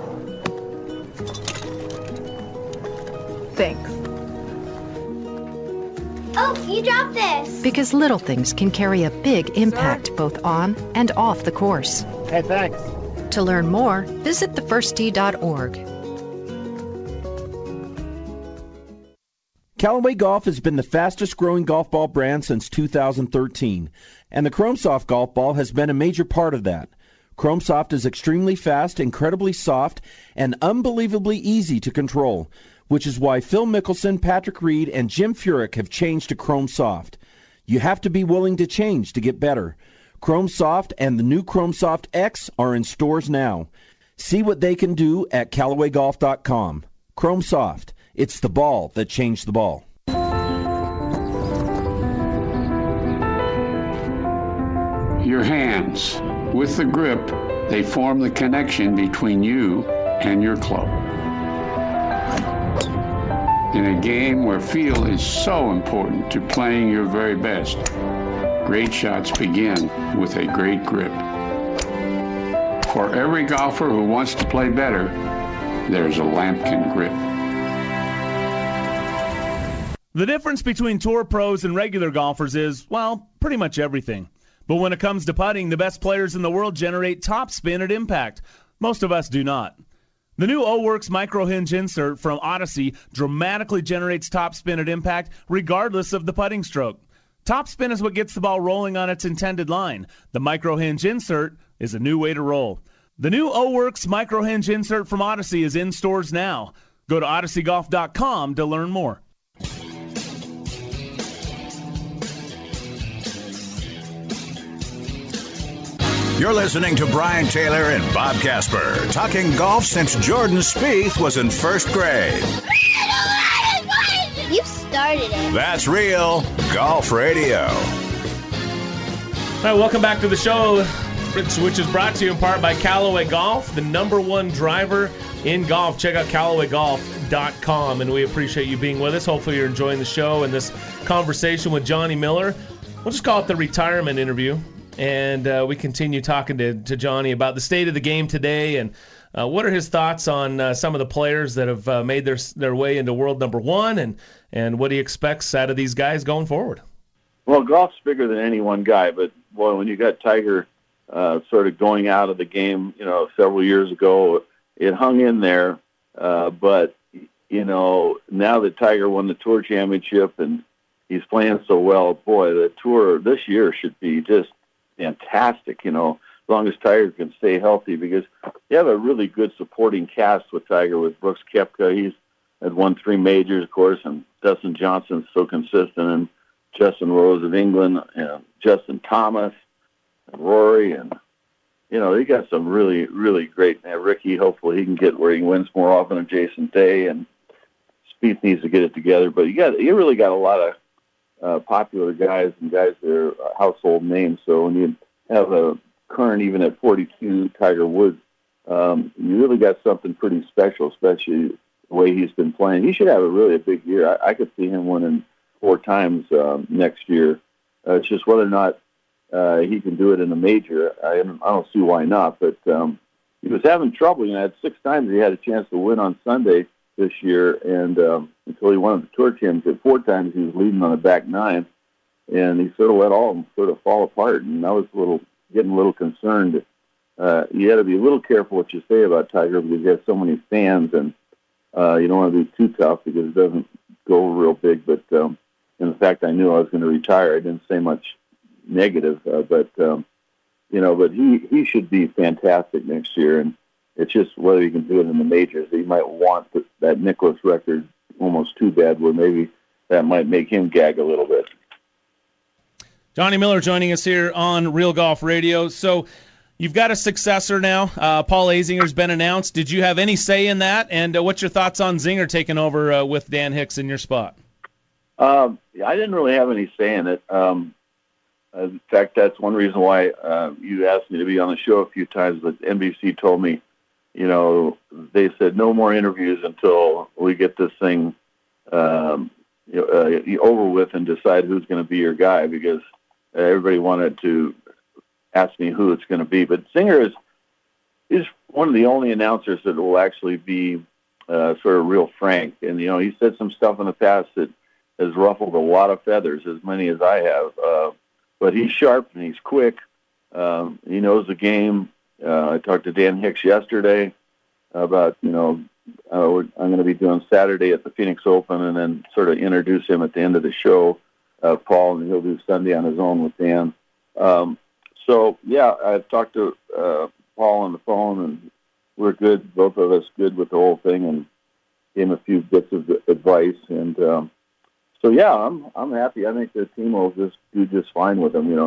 Thanks. Oh, you dropped this. Because little things can carry a big impact Sorry. both on and off the course. Hey, thanks. To learn more, visit the first tee dot org. Callaway Golf has been the fastest growing golf ball brand since two thousand thirteen, and the ChromeSoft golf ball has been a major part of that. ChromeSoft is extremely fast, incredibly soft, and unbelievably easy to control, which is why Phil Mickelson, Patrick Reed, and Jim Furyk have changed to ChromeSoft. You have to be willing to change to get better. ChromeSoft and the new ChromeSoft X are in stores now. See what they can do at Callaway Golf dot com. Chrome Soft. It's the ball that changed the ball. Your hands, with the grip, they form the connection between you and your club. In a game where feel is so important to playing your very best, great shots begin with a great grip. For every golfer who wants to play better, there's a Lampkin grip. The difference between tour pros and regular golfers is, well, pretty much everything. But when it comes to putting, the best players in the world generate top spin at impact. Most of us do not. The new O-Works Micro Hinge insert from Odyssey dramatically generates top spin at impact regardless of the putting stroke. Top spin is what gets the ball rolling on its intended line. The Micro Hinge insert is a new way to roll. The new O-Works Micro Hinge insert from Odyssey is in stores now. Go to Odyssey Golf dot com to learn more. You're listening to Brian Taylor and Bob Casper, talking golf since Jordan Spieth was in first grade. You started it. That's Real Golf Radio. All right, welcome back to the show, which is brought to you in part by Callaway Golf, the number one driver in golf. Check out Callaway Golf dot com, and we appreciate you being with us. Hopefully you're enjoying the show and this conversation with Johnny Miller. We'll just call it the retirement interview. And uh, we continue talking to, to Johnny about the state of the game today and uh, what are his thoughts on uh, some of the players that have uh, made their their way into world number one and, and what he expects out of these guys going forward. Well, golf's bigger than any one guy, but, boy, when you got Tiger uh, sort of going out of the game, you know, several years ago, it hung in there. Uh, but, you know, now that Tiger won the Tour Championship and he's playing so well, boy, the Tour this year should be just fantastic, you know, as long as Tiger can stay healthy, because you have a really good supporting cast with Tiger, with Brooks Koepka. He's had won three majors, of course, and Dustin Johnson's so consistent, and Justin Rose of England, and Justin Thomas, and Rory, and, you know, they got some really, really great, and Ricky, hopefully he can get where he wins more often than Jason Day, and Spieth needs to get it together, but you got, you really got a lot of Uh, popular guys and guys that are household names. So when you have a current, even at forty-two, Tiger Woods, um, you really got something pretty special, especially the way he's been playing. He should have a really a big year. I, I could see him winning four times um, next year. Uh, it's just whether or not uh, he can do it in a major. I, I don't see why not, but um, he was having trouble. You know, had six times he had a chance to win on Sunday this year, and um, until he won the Tour Championship, four times he was leading on the back nine, and he sort of let all of them sort of fall apart, and I was a little, getting a little concerned. Uh, you got to be a little careful what you say about Tiger, because he has so many fans, and uh, you don't want to be too tough because it doesn't go real big, but um, in fact, I knew I was going to retire. I didn't say much negative, uh, but, um, you know, but he, he should be fantastic next year, and it's just whether he can do it in the majors. He might want the, that Nicklaus record almost too bad, where maybe that might make him gag a little bit. Johnny Miller joining us here on Real Golf Radio. So you've got a successor now. Uh, Paul Azinger's been announced. Did you have any say in that? And uh, what's your thoughts on Zinger taking over uh, with Dan Hicks in your spot? Um, I didn't really have any say in it. Um, in fact, that's one reason why uh, you asked me to be on the show a few times, but N B C told me, you know, they said no more interviews until we get this thing um, you know, uh, over with and decide who's going to be your guy, because uh, everybody wanted to ask me who it's going to be. But Zinger is is one of the only announcers that will actually be uh, sort of real frank. And, you know, he said some stuff in the past that has ruffled a lot of feathers, as many as I have. Uh, but he's sharp and he's quick. Um, he knows the game. Uh, I talked to Dan Hicks yesterday about, you know, uh, I'm going to be doing Saturday at the Phoenix Open, and then sort of introduce him at the end of the show, uh, Paul, and he'll do Sunday on his own with Dan. Um, so, yeah, I've talked to uh, Paul on the phone, and we're good, both of us good with the whole thing, and gave him a few bits of advice. And um, so, yeah, I'm I'm happy. I think the team will just do just fine with him, you know.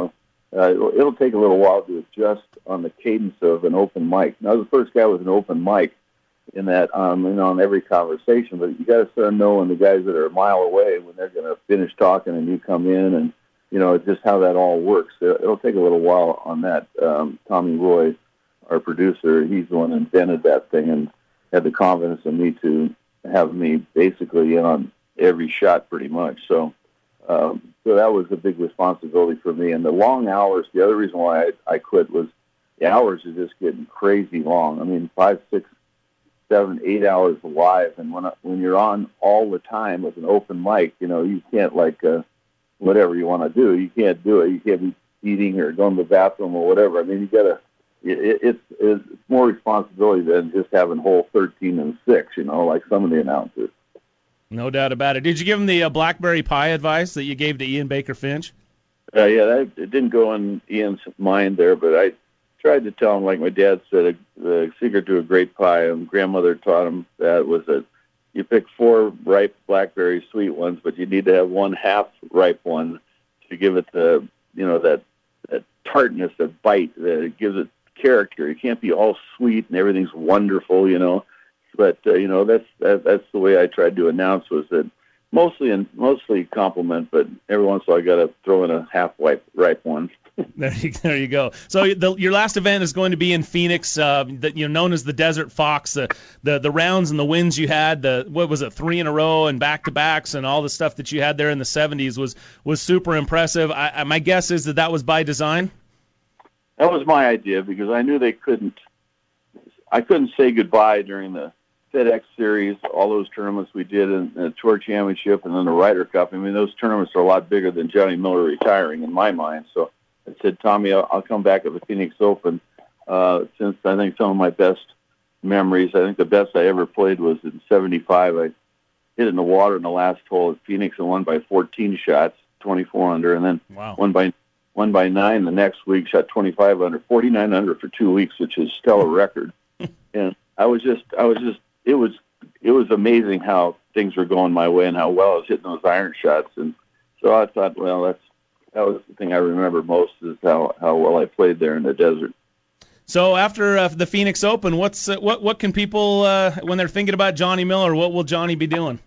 uh, it'll, it'll take a little while to adjust on the cadence of an open mic. Now, I was the first guy with an open mic in that, um, you know, on every conversation, but you got to start knowing the guys that are a mile away when they're going to finish talking and you come in, and, you know, just how that all works. It'll take a little while on that. Um, Tommy Roy, our producer, he's the one that invented that thing and had the confidence in me to have me basically in on every shot pretty much. So, um, so that was a big responsibility for me. And the long hours, the other reason why I, I quit was the hours are just getting crazy long. I mean, five, six, seven, eight hours live. And when, when you're on all the time with an open mic, you know, you can't like, uh, whatever you want to do, you can't do it. You can't be eating or going to the bathroom or whatever. I mean, you got to, it, it's, it's more responsibility than just having hole thirteen and six, you know, like some of the announcers. No doubt about it. Did you give him the uh, blackberry pie advice that you gave to Ian Baker Finch? Uh, yeah, that, it didn't go in Ian's mind there, but I tried to tell him, like my dad said, the secret to a great pie, and grandmother taught him that was that you pick four ripe blackberry sweet ones, but you need to have one half ripe one to give it the, you know, that, that tartness, that bite, that it gives it character. It can't be all sweet and everything's wonderful, you know. But uh, you know, that's that, that's the way I tried to announce, was that mostly and mostly compliment, but every once in a while I got to throw in a half ripe ripe one. There you, there you go. So the, your last event is going to be in Phoenix, uh, that you know, known as the Desert Fox. The, the the rounds and the wins you had, the what was it, three in a row and back to backs, and all the stuff that you had there in the seventies was was super impressive. I, I, my guess is that that was by design. That was my idea because I knew they couldn't. I couldn't say goodbye during the FedEx Series, all those tournaments we did in the Tour Championship, and then the Ryder Cup. I mean, those tournaments are a lot bigger than Johnny Miller retiring in my mind. So I said, Tommy, I'll, I'll come back at the Phoenix Open. Uh, since I think some of my best memories, I think the best I ever played was in seventy-five. I hit in the water in the last hole at Phoenix and won by fourteen shots, twenty-four under, and then wow. won by one by nine the next week, shot twenty-five under, forty-nine under for two weeks, which is still a record. And I was just, I was just, it was, it was amazing how things were going my way and how well I was hitting those iron shots. And so I thought, well, that's, that was the thing I remember most, is how, how well I played there in the desert. So after uh, the Phoenix Open, what's uh, what what can people uh, when they're thinking about Johnny Miller, what will Johnny be doing?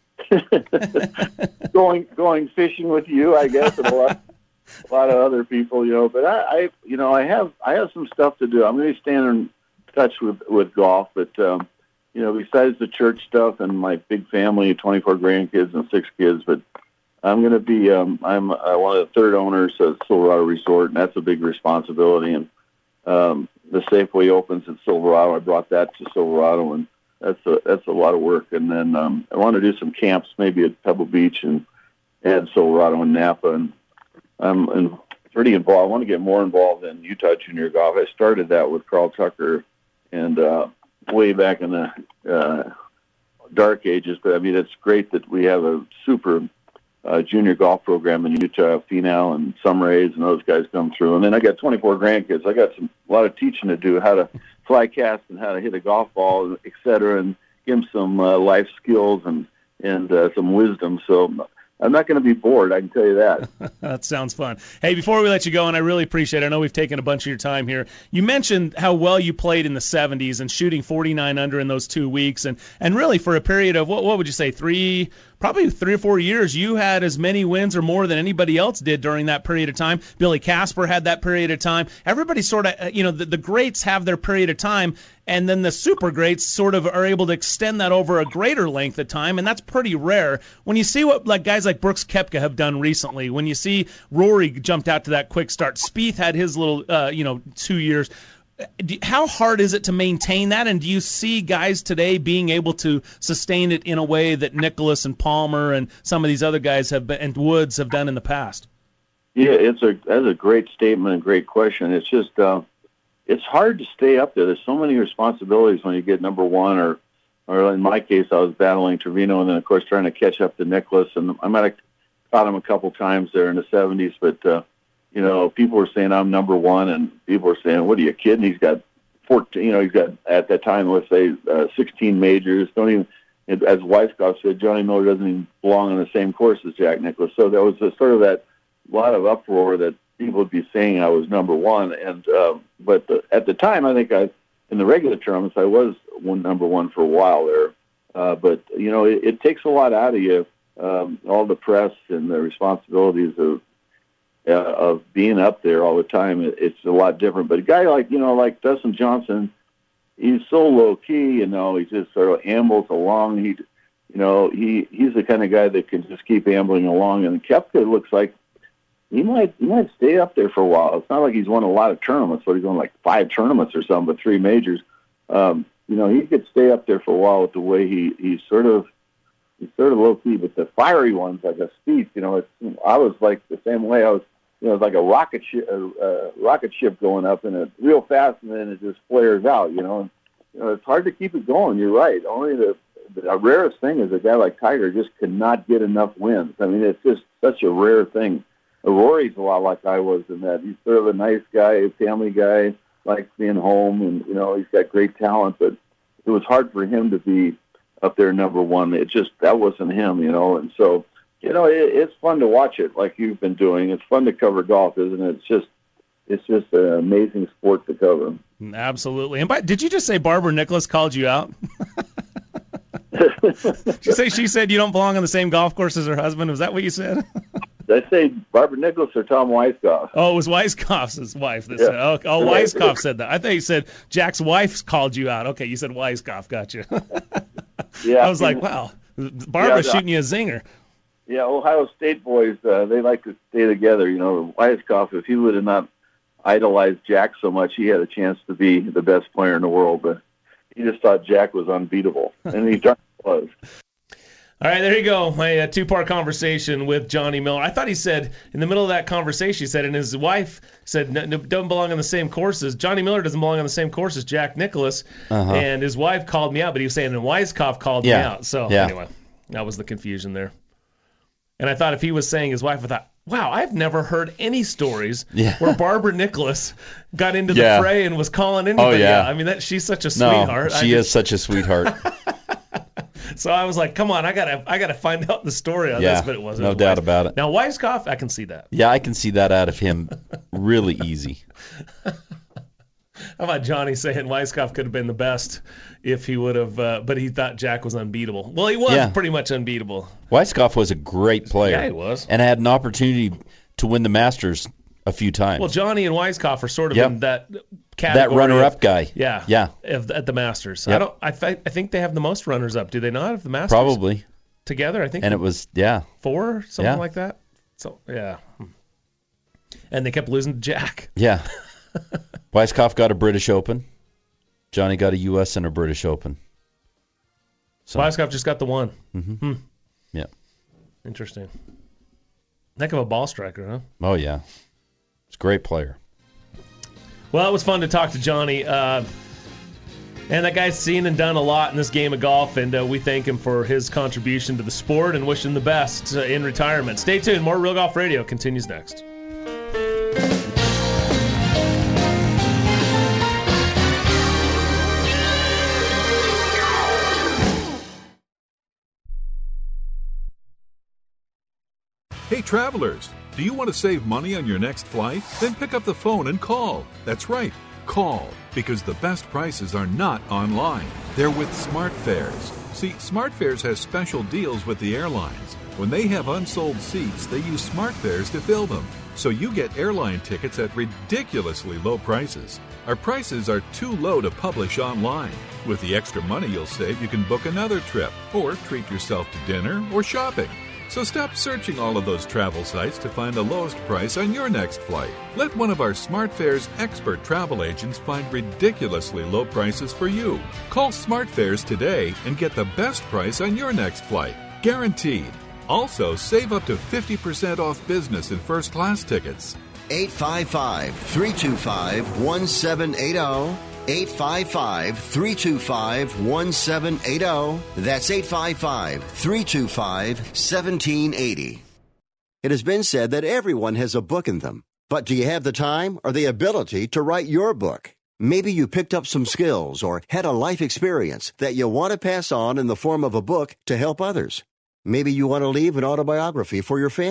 going going fishing with you, I guess, and a lot. A lot of other people, you know, but I, I, you know, I have, I have some stuff to do. I'm going to be staying in touch with, with golf, but, um, you know, besides the church stuff and my big family, twenty-four grandkids and six kids, but I'm going to be, um, I'm uh, one of the third owners of Silverado Resort, and that's a big responsibility. And um, the Safeway opens at Silverado. I brought that to Silverado, and that's a, that's a lot of work. And then um, I want to do some camps, maybe at Pebble Beach and, and Silverado and Napa, and I'm in, pretty involved. I want to get more involved in Utah Junior Golf. I started that with Carl Tucker and uh, way back in the uh, dark ages. But, I mean, it's great that we have a super uh, junior golf program in Utah. Finau and Sumrays and those guys come through. And then I got twenty-four grandkids. I got some a lot of teaching to do, how to fly cast and how to hit a golf ball, et cetera, and give them some uh, life skills and, and uh, some wisdom. So I'm not going to be bored, I can tell you that. That sounds fun. Hey, before we let you go, and I really appreciate it, I know we've taken a bunch of your time here, you mentioned how well you played in the seventies and shooting forty-nine under in those two weeks, and, and really for a period of, what, what would you say, three, probably three or four years, you had as many wins or more than anybody else did during that period of time. Billy Casper had that period of time. Everybody sort of, you know, the, the greats have their period of time, and then the super greats sort of are able to extend that over a greater length of time, and that's pretty rare. When you see what like guys like Brooks Koepka have done recently, when you see Rory jumped out to that quick start, Spieth had his little, uh, you know, two years. How hard is it to maintain that, and do you see guys today being able to sustain it in a way that Nicklaus and Palmer and some of these other guys have been, and Woods have done in the past? Yeah, it's a that's a great statement and great question. It's just uh, it's hard to stay up there. There's so many responsibilities when you get number one, or or in my case, I was battling Trevino, and then of course trying to catch up to Nicklaus, and I might have caught him a couple times there in the seventies, but. Uh, You know, people were saying I'm number one, and people were saying, "What are you kidding? He's got fourteen. You know, he's got at that time, let's say, uh, sixteen majors. Don't even." As Weiskopf said, Johnny Miller doesn't even belong on the same course as Jack Nicklaus. So there was a, sort of that lot of uproar that people would be saying I was number one. And uh, but the, at the time, I think I in the regular tournaments I was one number one for a while there. Uh, but you know, it, it takes a lot out of you, um, all the press and the responsibilities of uh, of being up there all the time. It, it's a lot different. But a guy like you know, like Dustin Johnson, he's so low key. You know, he just sort of ambles along. He, you know, he he's the kind of guy that can just keep ambling along. And Koepka looks like he might he might stay up there for a while. It's not like he's won a lot of tournaments, but he's won like five tournaments or something, but three majors. Um, you know, he could stay up there for a while with the way he he's sort of he's sort of low key. But the fiery ones, like a Spieth, you know, it's, I was like the same way. I was, you know, it's like a rocket ship, uh, uh, rocket ship going up and it real fast, and then it just flares out. You know, and, you know, it's hard to keep it going. You're right. Only the the rarest thing is a guy like Tiger just cannot get enough wins. I mean, it's just such a rare thing. Rory's a lot like I was in that. He's sort of a nice guy, a family guy, likes being home, and, you know, he's got great talent, but it was hard for him to be up there number one. It just, that wasn't him, you know, and so, you know, it, it's fun to watch it like you've been doing. It's fun to cover golf, isn't it? It's just, it's just an amazing sport to cover. Absolutely. And by, did you just say Barbara Nicholas called you out? Did you say she said you don't belong on the same golf course as her husband? Was that what you said? Did I say Barbara Nicholas or Tom Weiskopf? Oh, it was Weiskopf's wife that yeah. said. Oh, oh Weiskopf said that. I thought you said Jack's wife called you out. Okay, you said Weiskopf. Gotcha. Yeah. I was like, wow, Barbara's yeah, shooting you a zinger. Yeah, Ohio State boys, uh, they like to stay together. You know, Weiskopf, if he would have not idolized Jack so much, he had a chance to be the best player in the world. But he just thought Jack was unbeatable, and he was. All right, there you go. My uh, two-part conversation with Johnny Miller. I thought he said, in the middle of that conversation, he said, and his wife said, no, no, don't belong on the same courses. Johnny Miller doesn't belong on the same course as Jack Nicklaus. Uh-huh. And his wife called me out, but he was saying, and Weiskopf called yeah. me out. So yeah. anyway, that was the confusion there. And I thought if he was saying his wife, I thought, wow, I've never heard any stories yeah. where Barbara Nicholas got into yeah. the fray and was calling anybody oh, yeah. out. I mean, that she's such a sweetheart. No, she I is just, such a sweetheart. So I was like, come on, I gotta I gotta find out the story on yeah, this, but it wasn't. No doubt about it. Now Weiskopf, I can see that. Yeah, I can see that out of him really easy. How about Johnny saying Weiskopf could have been the best if he would have, uh, but he thought Jack was unbeatable. Well, he was yeah. pretty much unbeatable. Weiskopf was a great player. Yeah, he was. And had an opportunity to win the Masters a few times. Well, Johnny and Weiskopf are sort of yep. in that category. That runner-up of, guy. Yeah. Yeah. Of, at the Masters. Yep. I don't. I, th- I think they have the most runners-up. Do they not? At the Masters. Probably. Together, I think. And it was yeah. Four, something yeah. like that. So yeah. And they kept losing to Jack. Yeah. Weiskopf got a British Open. Johnny got a U S and a British Open. So Weiskopf just got the one. Mm-hmm. Hmm. Yeah. Interesting. Heck of a ball striker, huh? Oh yeah. He's a great player. Well, it was fun to talk to Johnny. Uh, and that guy's seen and done a lot in this game of golf, and uh, we thank him for his contribution to the sport and wish him the best uh, in retirement. Stay tuned. More Real Golf Radio continues next. Hey, travelers, do you want to save money on your next flight? Then pick up the phone and call. That's right, call, because the best prices are not online. They're with SmartFares. See, SmartFares has special deals with the airlines. When they have unsold seats, they use SmartFares to fill them. So you get airline tickets at ridiculously low prices. Our prices are too low to publish online. With the extra money you'll save, you can book another trip or treat yourself to dinner or shopping. So stop searching all of those travel sites to find the lowest price on your next flight. Let one of our SmartFares expert travel agents find ridiculously low prices for you. Call SmartFares today and get the best price on your next flight. Guaranteed. Also, save up to fifty percent off business and first class tickets. eight five five, three two five, one seven eight zero. eight five five, three two five, one seven eight zero. That's eight five five, three two five, one seven eight zero. It has been said that everyone has a book in them. But do you have the time or the ability to write your book? Maybe you picked up some skills or had a life experience that you want to pass on in the form of a book to help others. Maybe you want to leave an autobiography for your family.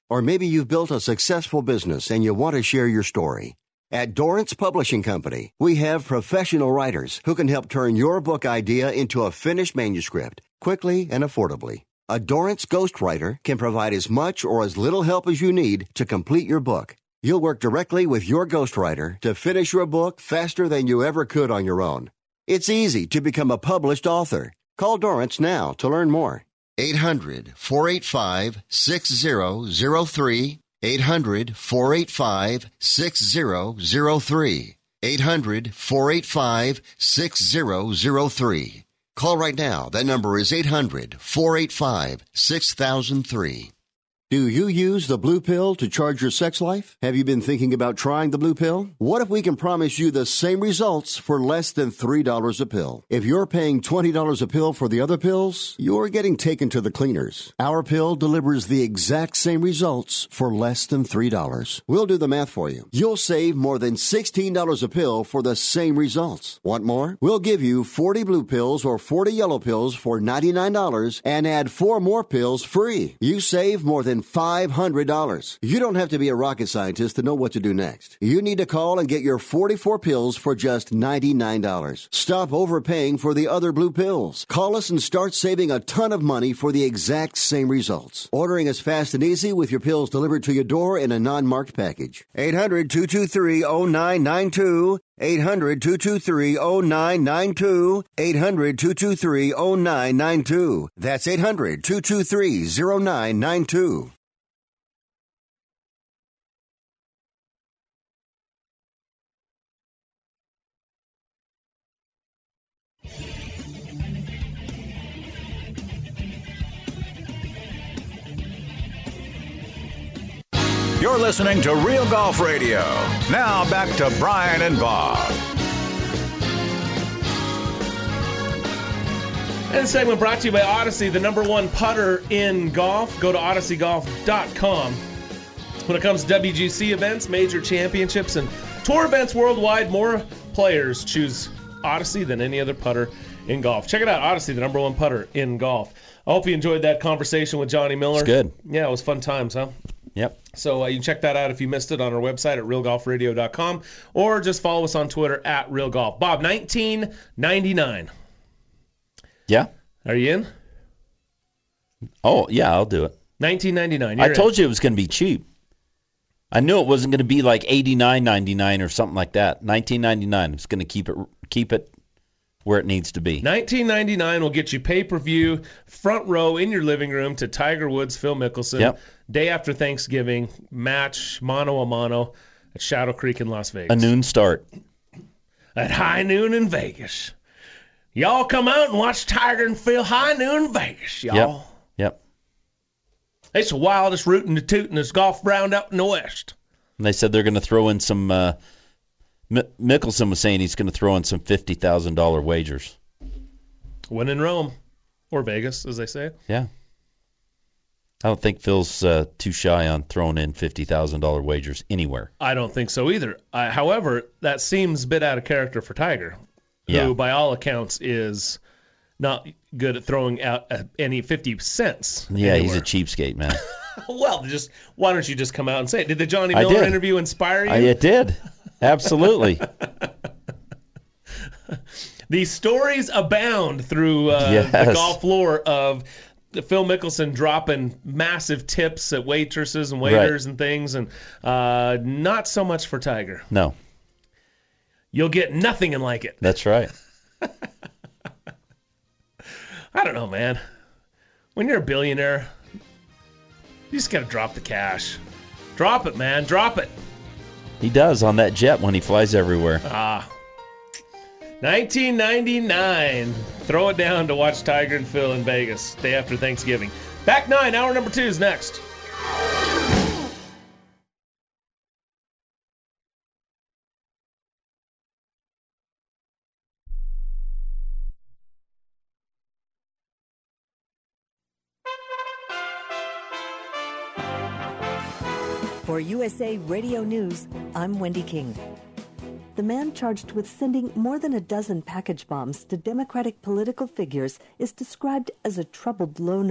Or maybe you've built a successful business and you want to share your story. At Dorrance Publishing Company, we have professional writers who can help turn your book idea into a finished manuscript quickly and affordably. A Dorrance ghostwriter can provide as much or as little help as you need to complete your book. You'll work directly with your ghostwriter to finish your book faster than you ever could on your own. It's easy to become a published author. Call Dorrance now to learn more. eight hundred, four eight five, six zero zero three. eight hundred, four eight five, six zero zero three. eight hundred, four eight five, six zero zero three. Call right now. That number is eight hundred, four eight five, six thousand three. Do you use the blue pill to charge your sex life? Have you been thinking about trying the blue pill? What if we can promise you the same results for less than three dollars a pill? If you're paying twenty dollars a pill for the other pills, you're getting taken to the cleaners. Our pill delivers the exact same results for less than three dollars. We'll do the math for you. You'll save more than sixteen dollars a pill for the same results. Want more? We'll give you forty blue pills or forty yellow pills for ninety-nine dollars and add four more pills free. You save more than five hundred dollars. You don't have to be a rocket scientist to know what to do next. You need to call and get your forty-four pills for just ninety-nine dollars. Stop overpaying for the other blue pills. Call us and start saving a ton of money for the exact same results. Ordering is fast and easy with your pills delivered to your door in a non-marked package. eight hundred, two two three, zero nine nine two. eight hundred, two two three, zero nine nine two. eight hundred, two two three, zero nine nine two. That's eight hundred, two two three, zero nine nine two. You're listening to Real Golf Radio. Now back to Brian and Bob. And this segment brought to you by Odyssey, the number one putter in golf. Go to odyssey golf dot com. When it comes to W G C events, major championships, and tour events worldwide, more players choose Odyssey than any other putter in golf. Check it out, Odyssey, the number one putter in golf. I hope you enjoyed that conversation with Johnny Miller. It's good. Yeah, it was fun times, huh? Yep. So uh, you can check that out if you missed it on our website at real golf radio dot com, or just follow us on Twitter at realgolf. Bob, nineteen ninety-nine. Yeah. Are you in? Oh, yeah, I'll do it. nineteen ninety-nine. I told in. you it was going to be cheap. I knew it wasn't going to be like eighty-nine ninety-nine or something like that. nineteen ninety-nine. It's going to keep it keep it where it needs to be. nineteen ninety-nine will get you pay-per-view, front row in your living room to Tiger Woods, Phil Mickelson, yep. day after Thanksgiving, match mano a mano at Shadow Creek in Las Vegas. A noon start. At high noon in Vegas. Y'all come out and watch Tiger and Phil high noon in Vegas, y'all. Yep. Yep. It's the wildest rootin' to tootin' this golf round up in the West. And they said they're going to throw in some. Uh, M- Mickelson was saying he's going to throw in some fifty thousand dollars wagers. When in Rome, or Vegas, as they say. Yeah. I don't think Phil's uh, too shy on throwing in fifty thousand dollars wagers anywhere. I don't think so either. Uh, however, that seems a bit out of character for Tiger, yeah. who, by all accounts, is not good at throwing out uh, any fifty cents. Yeah, anywhere. He's a cheapskate, man. Well, just why don't you just come out and say it? Did the Johnny Miller interview inspire you? I, it did. Absolutely. These stories abound through uh, yes. the golf lore of Phil Mickelson dropping massive tips at waitresses and waiters right. and things, and uh, not so much for Tiger. No. You'll get nothing and like it. That's right. I don't know, man. When you're a billionaire, you just got to drop the cash. Drop it, man. Drop it. He does on that jet when he flies everywhere. Ah. nineteen ninety-nine. Throw it down to watch Tiger and Phil in Vegas day after Thanksgiving. Back nine, hour number two is next. For U S A Radio News, I'm Wendy King. The man charged with sending more than a dozen package bombs to Democratic political figures is described as a troubled loner.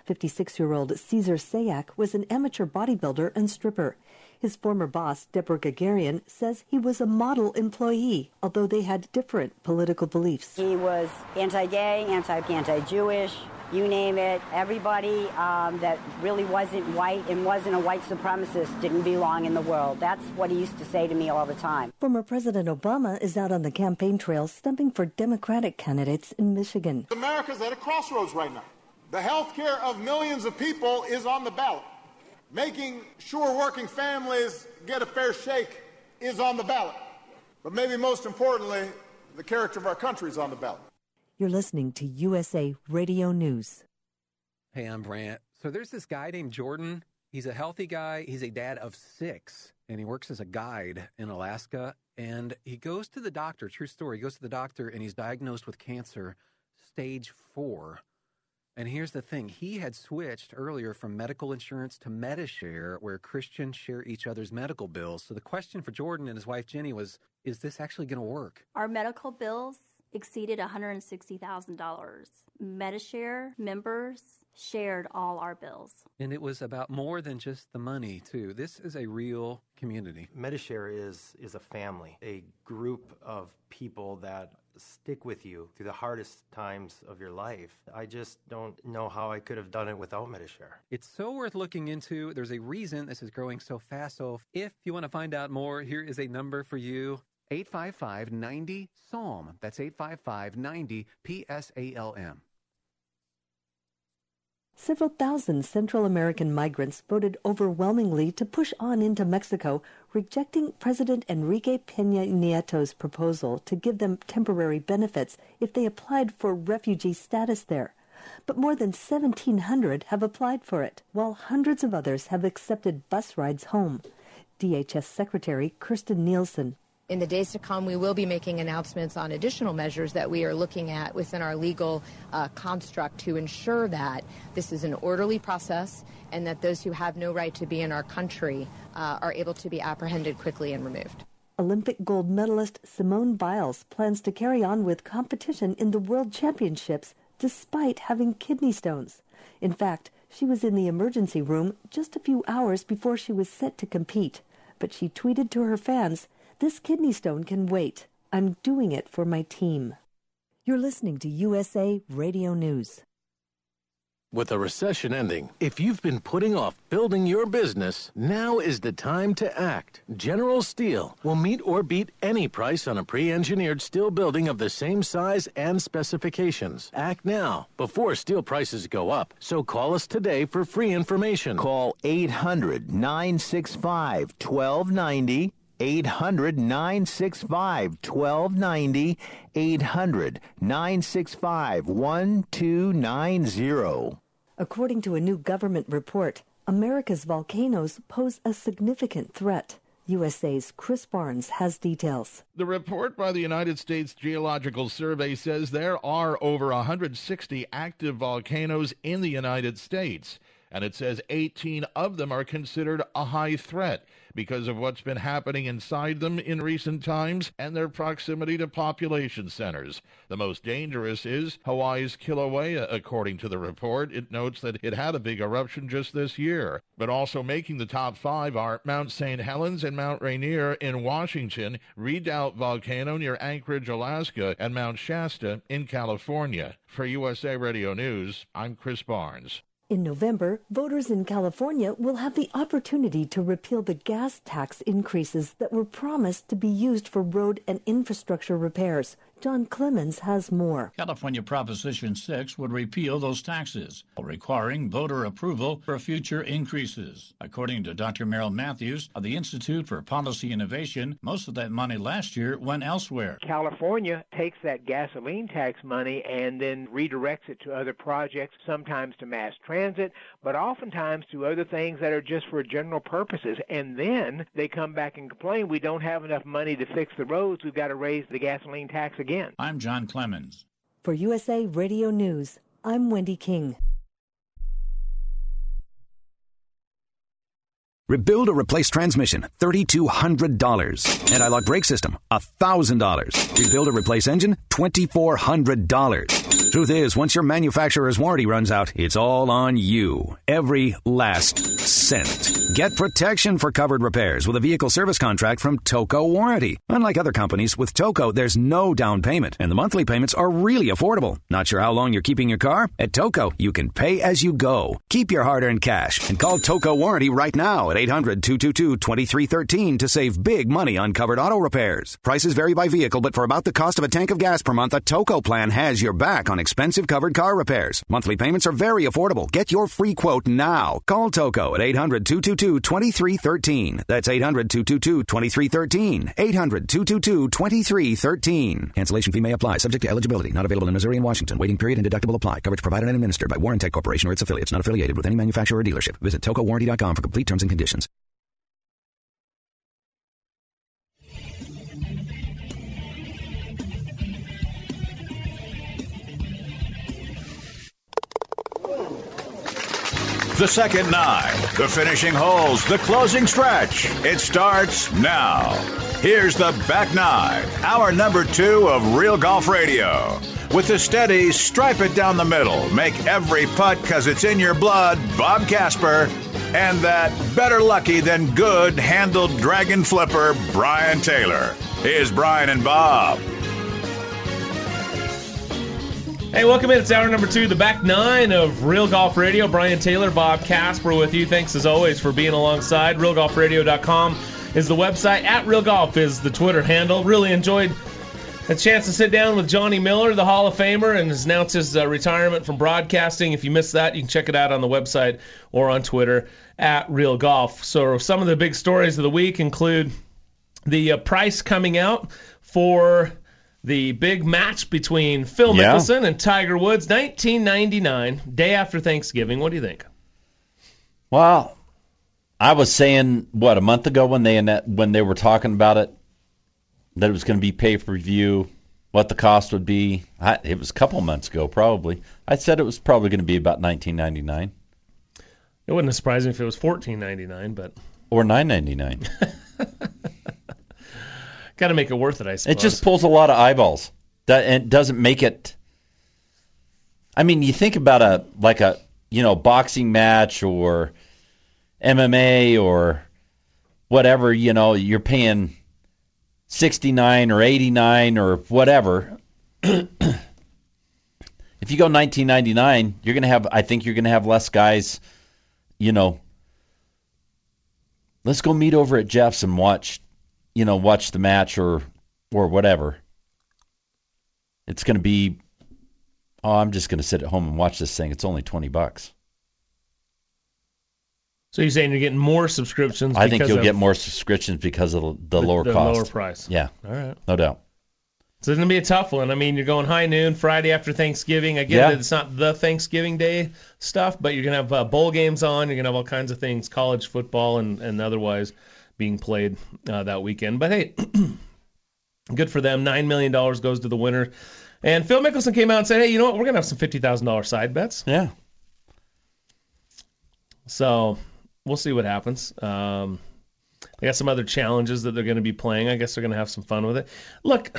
fifty-six-year-old Caesar Sayak was an amateur bodybuilder and stripper. His former boss, Deborah Gagarian, says he was a model employee, although they had different political beliefs. He was anti-gay, anti, anti-Jewish, you name it. Everybody um, that really wasn't white and wasn't a white supremacist didn't belong in the world. That's what he used to say to me all the time. Former President Obama is out on the campaign trail stumping for Democratic candidates in Michigan. America's at a crossroads right now. The health care of millions of people is on the ballot. Making sure working families get a fair shake is on the ballot. But maybe most importantly, the character of our country is on the ballot. You're listening to U S A Radio News. Hey, I'm Brant. So there's this guy named Jordan. He's a healthy guy. He's a dad of six, and he works as a guide in Alaska. And he goes to the doctor, true story, he goes to the doctor, and he's diagnosed with cancer, stage four. And here's the thing. He had switched earlier from medical insurance to Medishare, where Christians share each other's medical bills. So the question for Jordan and his wife, Jenny, was, is this actually going to work? Our medical bills exceeded one hundred sixty thousand dollars. Medishare members shared all our bills. And it was about more than just the money, too. This is a real community. Medishare is is a family, a group of people that stick with you through the hardest times of your life. I just don't know how I could have done it without Medishare. It's so worth looking into. There's a reason this is growing so fast. So if you want to find out more, here is a number for you. eight five five, nine zero, S A L M. That's eight five five, nine zero, P S A L M. Several thousand Central American migrants voted overwhelmingly to push on into Mexico, rejecting President Enrique Peña Nieto's proposal to give them temporary benefits if they applied for refugee status there. But more than seventeen hundred have applied for it, while hundreds of others have accepted bus rides home. D H S Secretary Kirsten Nielsen. In the days to come, we will be making announcements on additional measures that we are looking at within our legal uh, construct to ensure that this is an orderly process and that those who have no right to be in our country uh, are able to be apprehended quickly and removed. Olympic gold medalist Simone Biles plans to carry on with competition in the World Championships despite having kidney stones. In fact, she was in the emergency room just a few hours before she was set to compete. But she tweeted to her fans, "This kidney stone can wait. I'm doing it for my team." You're listening to U S A Radio News. With the recession ending, if you've been putting off building your business, now is the time to act. General Steel will meet or beat any price on a pre-engineered steel building of the same size and specifications. Act now, before steel prices go up. So call us today for free information. Call eight hundred, nine six five, one two nine zero. eight hundred, nine six five, one two nine zero. eight hundred, nine six five, one two nine zero. According to a new government report, America's volcanoes pose a significant threat. U S A's Chris Barnes has details. The report by the United States Geological Survey says there are over one hundred sixty active volcanoes in the United States, and it says eighteen of them are considered a high threat because of what's been happening inside them in recent times and their proximity to population centers. The most dangerous is Hawaii's Kilauea, according to the report. It notes that it had a big eruption just this year. But also making the top five are Mount Saint Helens and Mount Rainier in Washington, Redoubt Volcano near Anchorage, Alaska, and Mount Shasta in California. For U S A Radio News, I'm Chris Barnes. In November, voters in California will have the opportunity to repeal the gas tax increases that were promised to be used for road and infrastructure repairs. John Clemens has more. California Proposition six would repeal those taxes, requiring voter approval for future increases. According to Doctor Merrill Matthews of the Institute for Policy Innovation, most of that money last year went elsewhere. California takes that gasoline tax money and then redirects it to other projects, sometimes to mass transit, but oftentimes to other things that are just for general purposes. And then they come back and complain, we don't have enough money to fix the roads, we've got to raise the gasoline tax again. I'm John Clemens. For U S A Radio News, I'm Wendy King. Rebuild or replace transmission, three thousand two hundred dollars. Anti-lock brake system, one thousand dollars. Rebuild or replace engine, two thousand four hundred dollars. Truth is, once your manufacturer's warranty runs out, it's all on you. Every last cent. Get protection for covered repairs with a vehicle service contract from Toco Warranty. Unlike other companies, with Toco, there's no down payment, and the monthly payments are really affordable. Not sure how long you're keeping your car? At Toco, you can pay as you go. Keep your hard-earned cash and call Toco Warranty right now at eight hundred, two two two, two three one three to save big money on covered auto repairs. Prices vary by vehicle, but for about the cost of a tank of gas per month, a Toco plan has your back on expensive covered car repairs. Monthly payments are very affordable. Get your free quote now. Call Toco at eight hundred, two two two, two three one three. That's eight hundred, two two two, two three one three. eight hundred, two two two, two three one three. Cancellation fee may apply. Subject to eligibility. Not available in Missouri and Washington. Waiting period and deductible apply. Coverage provided and administered by Warrantech Corporation or its affiliates. Not affiliated with any manufacturer or dealership. Visit toco warranty dot com for complete terms and conditions. The second nine, the finishing holes, the closing stretch. It starts now. Here's the back nine, hour number two of Real Golf Radio. With the steady, stripe it down the middle, make every putt 'cause it's in your blood, Bob Casper, and that better lucky than good handled dragon flipper, Brian Taylor. Here's Brian and Bob. Hey, welcome in. It's hour number two, the back nine of Real Golf Radio. Brian Taylor, Bob Casper with you. Thanks as always for being alongside. real golf radio dot com is the website. At Real Golf is the Twitter handle. Really enjoyed a chance to sit down with Johnny Miller, the Hall of Famer, and has announced his uh, retirement from broadcasting. If you missed that, you can check it out on the website or on Twitter at Real Golf. So some of the big stories of the week include the uh, price coming out for the big match between Phil Yeah. Mickelson and Tiger Woods, nineteen ninety-nine, day after Thanksgiving. What do you think? Well, I was saying, what, a month ago when they when they were talking about it, that it was going to be pay-per-view, what the cost would be. I, it was a couple months ago, probably. I said it was probably going to be about nineteen ninety-nine. It wouldn't surprise me if it was fourteen ninety-nine, but Or nine ninety-nine. got to make it worth it, I suppose. It just pulls a lot of eyeballs. That and it doesn't make it. I mean, you think about a like a you know boxing match or M M A or whatever. You know, you're paying sixty-nine or eighty-nine or whatever. If you go nineteen ninety-nine, you're gonna have. I think you're gonna have less guys. You know, let's go meet over at Jeff's and watch. You know, watch the match or or whatever. It's going to be, oh, I'm just going to sit at home and watch this thing. It's only twenty bucks. So you're saying you're getting more subscriptions? I think because you'll of get more subscriptions because of the, the, the lower the cost. lower price. Yeah. All right. No doubt. So it's going to be a tough one. I mean, you're going high noon, Friday after Thanksgiving. I get Yeah. that it's not the Thanksgiving Day stuff, but you're going to have uh, bowl games on. You're going to have all kinds of things, college football and, and otherwise being played uh, that weekend. But hey, good for them. nine million dollars goes to the winner. And Phil Mickelson came out and said, hey, you know what? We're going to have some fifty thousand dollars side bets. Yeah. So we'll see what happens. Um, they got some other challenges that they're going to be playing. I guess they're going to have some fun with it. Look,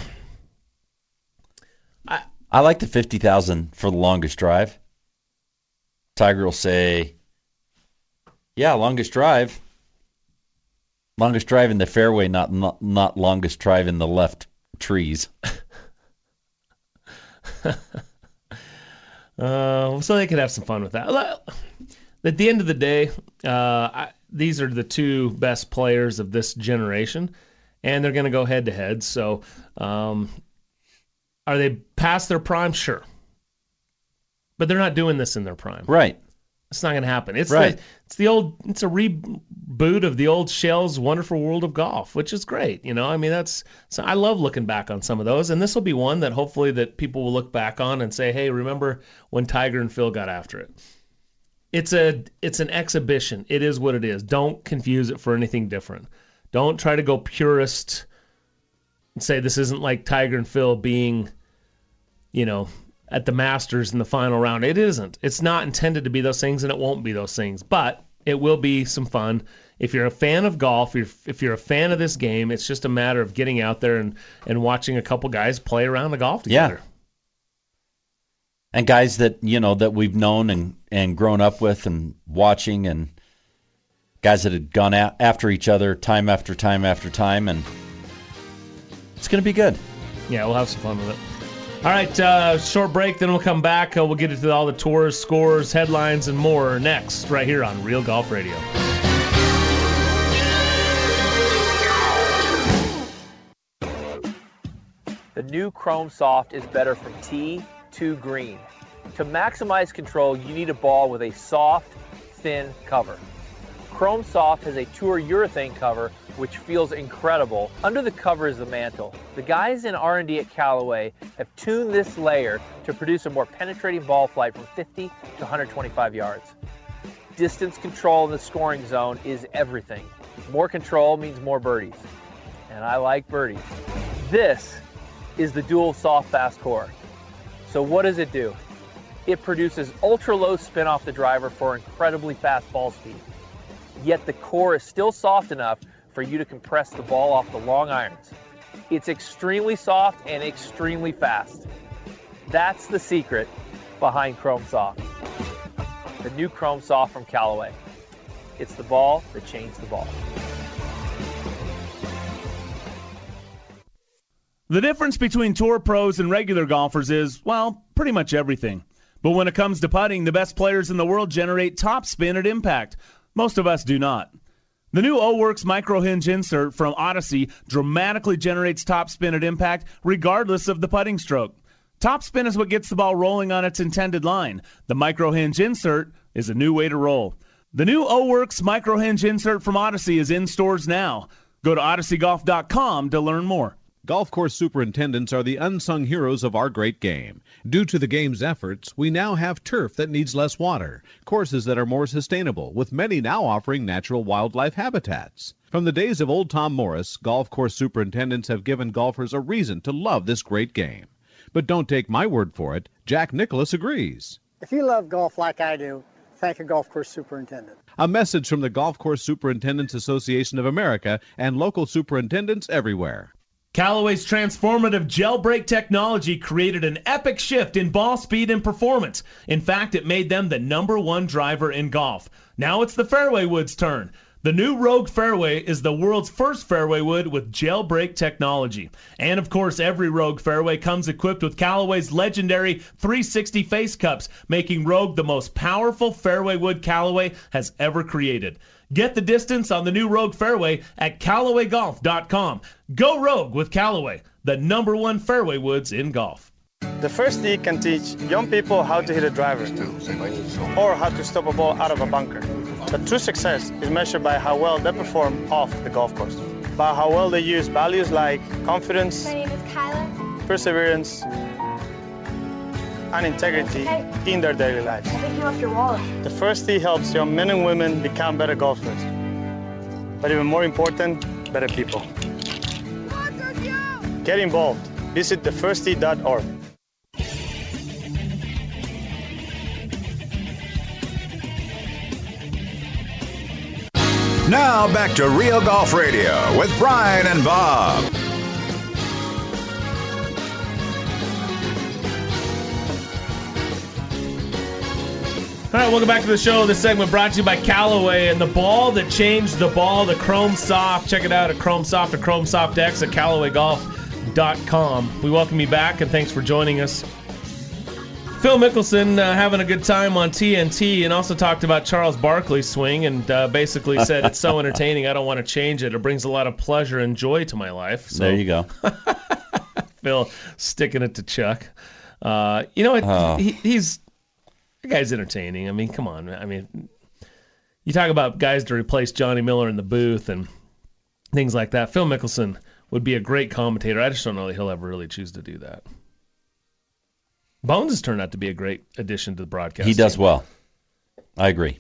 I, I like the fifty thousand dollars for the longest drive. Tiger will say, yeah, longest drive. Longest drive in the fairway, not not, not longest drive in the left trees. uh, so they could have some fun with that. At the end of the day, uh, I, these are the two best players of this generation, and they're going to go head to head. So, um, are they past their prime? Sure, but they're not doing this in their prime. Right. It's not going to happen. It's right. the, it's the old. It's a reboot of the old Shell's Wonderful World of Golf, which is great. You know, I mean, that's. So I love looking back on some of those, and this will be one that hopefully that people will look back on and say, hey, remember when Tiger and Phil got after it? It's a it's an exhibition. It is what it is. Don't confuse it for anything different. Don't try to go purist and say this isn't like Tiger and Phil being, you know, at the Masters in the final round. It isn't. It's not intended to be those things, and it won't be those things. But it will be some fun. If you're a fan of golf, if you're a fan of this game, it's just a matter of getting out there and, and watching a couple guys play around the golf together. And guys that, you know, that we've known and, and grown up with and watching, and guys that had gone a- after each other time after time after time, and it's going to be good. Yeah, we'll have some fun with it. All right, uh, short break, then we'll come back. Uh, we'll get into all the tours, scores, headlines, and more next right here on Real Golf Radio. The new Chrome Soft is better from tee to green. To maximize control, you need a ball with a soft, thin cover. Chrome Soft has a Tour urethane cover, which feels incredible. Under the cover is the mantle. The guys in R and D at Callaway have tuned this layer to produce a more penetrating ball flight from fifty to one hundred twenty-five yards. Distance control in the scoring zone is everything. More control means more birdies. And I like birdies. This is the Dual Soft Fast Core. So what does it do? It produces ultra-low spin off the driver for incredibly fast ball speed. Yet the core is still soft enough for you to compress the ball off the long irons. It's extremely soft and extremely fast. That's the secret behind Chrome Soft. The new Chrome Soft from Callaway. It's the ball that changed the ball. The difference between tour pros and regular golfers is, well, pretty much everything. But when it comes to putting, the best players in the world generate top spin at impact. Most of us do not. The new O-Works micro hinge insert from Odyssey dramatically generates top spin at impact regardless of the putting stroke. Top spin is what gets the ball rolling on its intended line. The micro hinge insert is a new way to roll. The new O-Works micro hinge insert from Odyssey is in stores now. Go to odyssey golf dot com to learn more. Golf course superintendents are the unsung heroes of our great game. Due to the game's efforts, we now have turf that needs less water, courses that are more sustainable, with many now offering natural wildlife habitats. From the days of old Tom Morris, golf course superintendents have given golfers a reason to love this great game. But don't take my word for it. Jack Nicklaus agrees. If you love golf like I do, thank a golf course superintendent. A message from the Golf Course Superintendents Association of America and local superintendents everywhere. Callaway's transformative gel brake technology created an epic shift in ball speed and performance. In fact, it made them the number one driver in golf. Now it's the fairway wood's turn. The new Rogue Fairway is the world's first fairway wood with gel brake technology. And of course, every Rogue Fairway comes equipped with Callaway's legendary three sixty face cups, making Rogue the most powerful fairway wood Callaway has ever created. Get the distance on the new Rogue Fairway at Callaway Golf dot com. Go Rogue with Callaway, the number one fairway woods in golf. The first tee can teach young people how to hit a driver or how to stop a ball out of a bunker. But true success is measured by how well they perform off the golf course, by how well they use values like confidence, My name is Kyla. perseverance, and integrity in their daily lives. I think you left your wallet. The first tee helps young men and women become better golfers, but even more important, better people. Get involved. Visit the first tee dot org. Now back to Real Golf Radio with Brian and Bob. All right, welcome back to the show. This segment brought to you by Callaway and the ball that changed the ball, the Chrome Soft. Check it out at Chrome Soft or Chrome Soft X at Callaway Golf dot com. We welcome you back and thanks for joining us. Phil Mickelson uh, having a good time on T N T and also talked about Charles Barkley's swing and uh, basically said it's so entertaining I don't want to change it. It brings a lot of pleasure and joy to my life. So. There you go. Phil sticking it to Chuck. Uh, you know, it, oh. he, he's the guy's entertaining. I mean, come on. I mean, you talk about guys to replace Johnny Miller in the booth and things like that. Phil Mickelson would be a great commentator. I just don't know that he'll ever really choose to do that. Bones has turned out to be a great addition to the broadcast. He does team. well. I agree.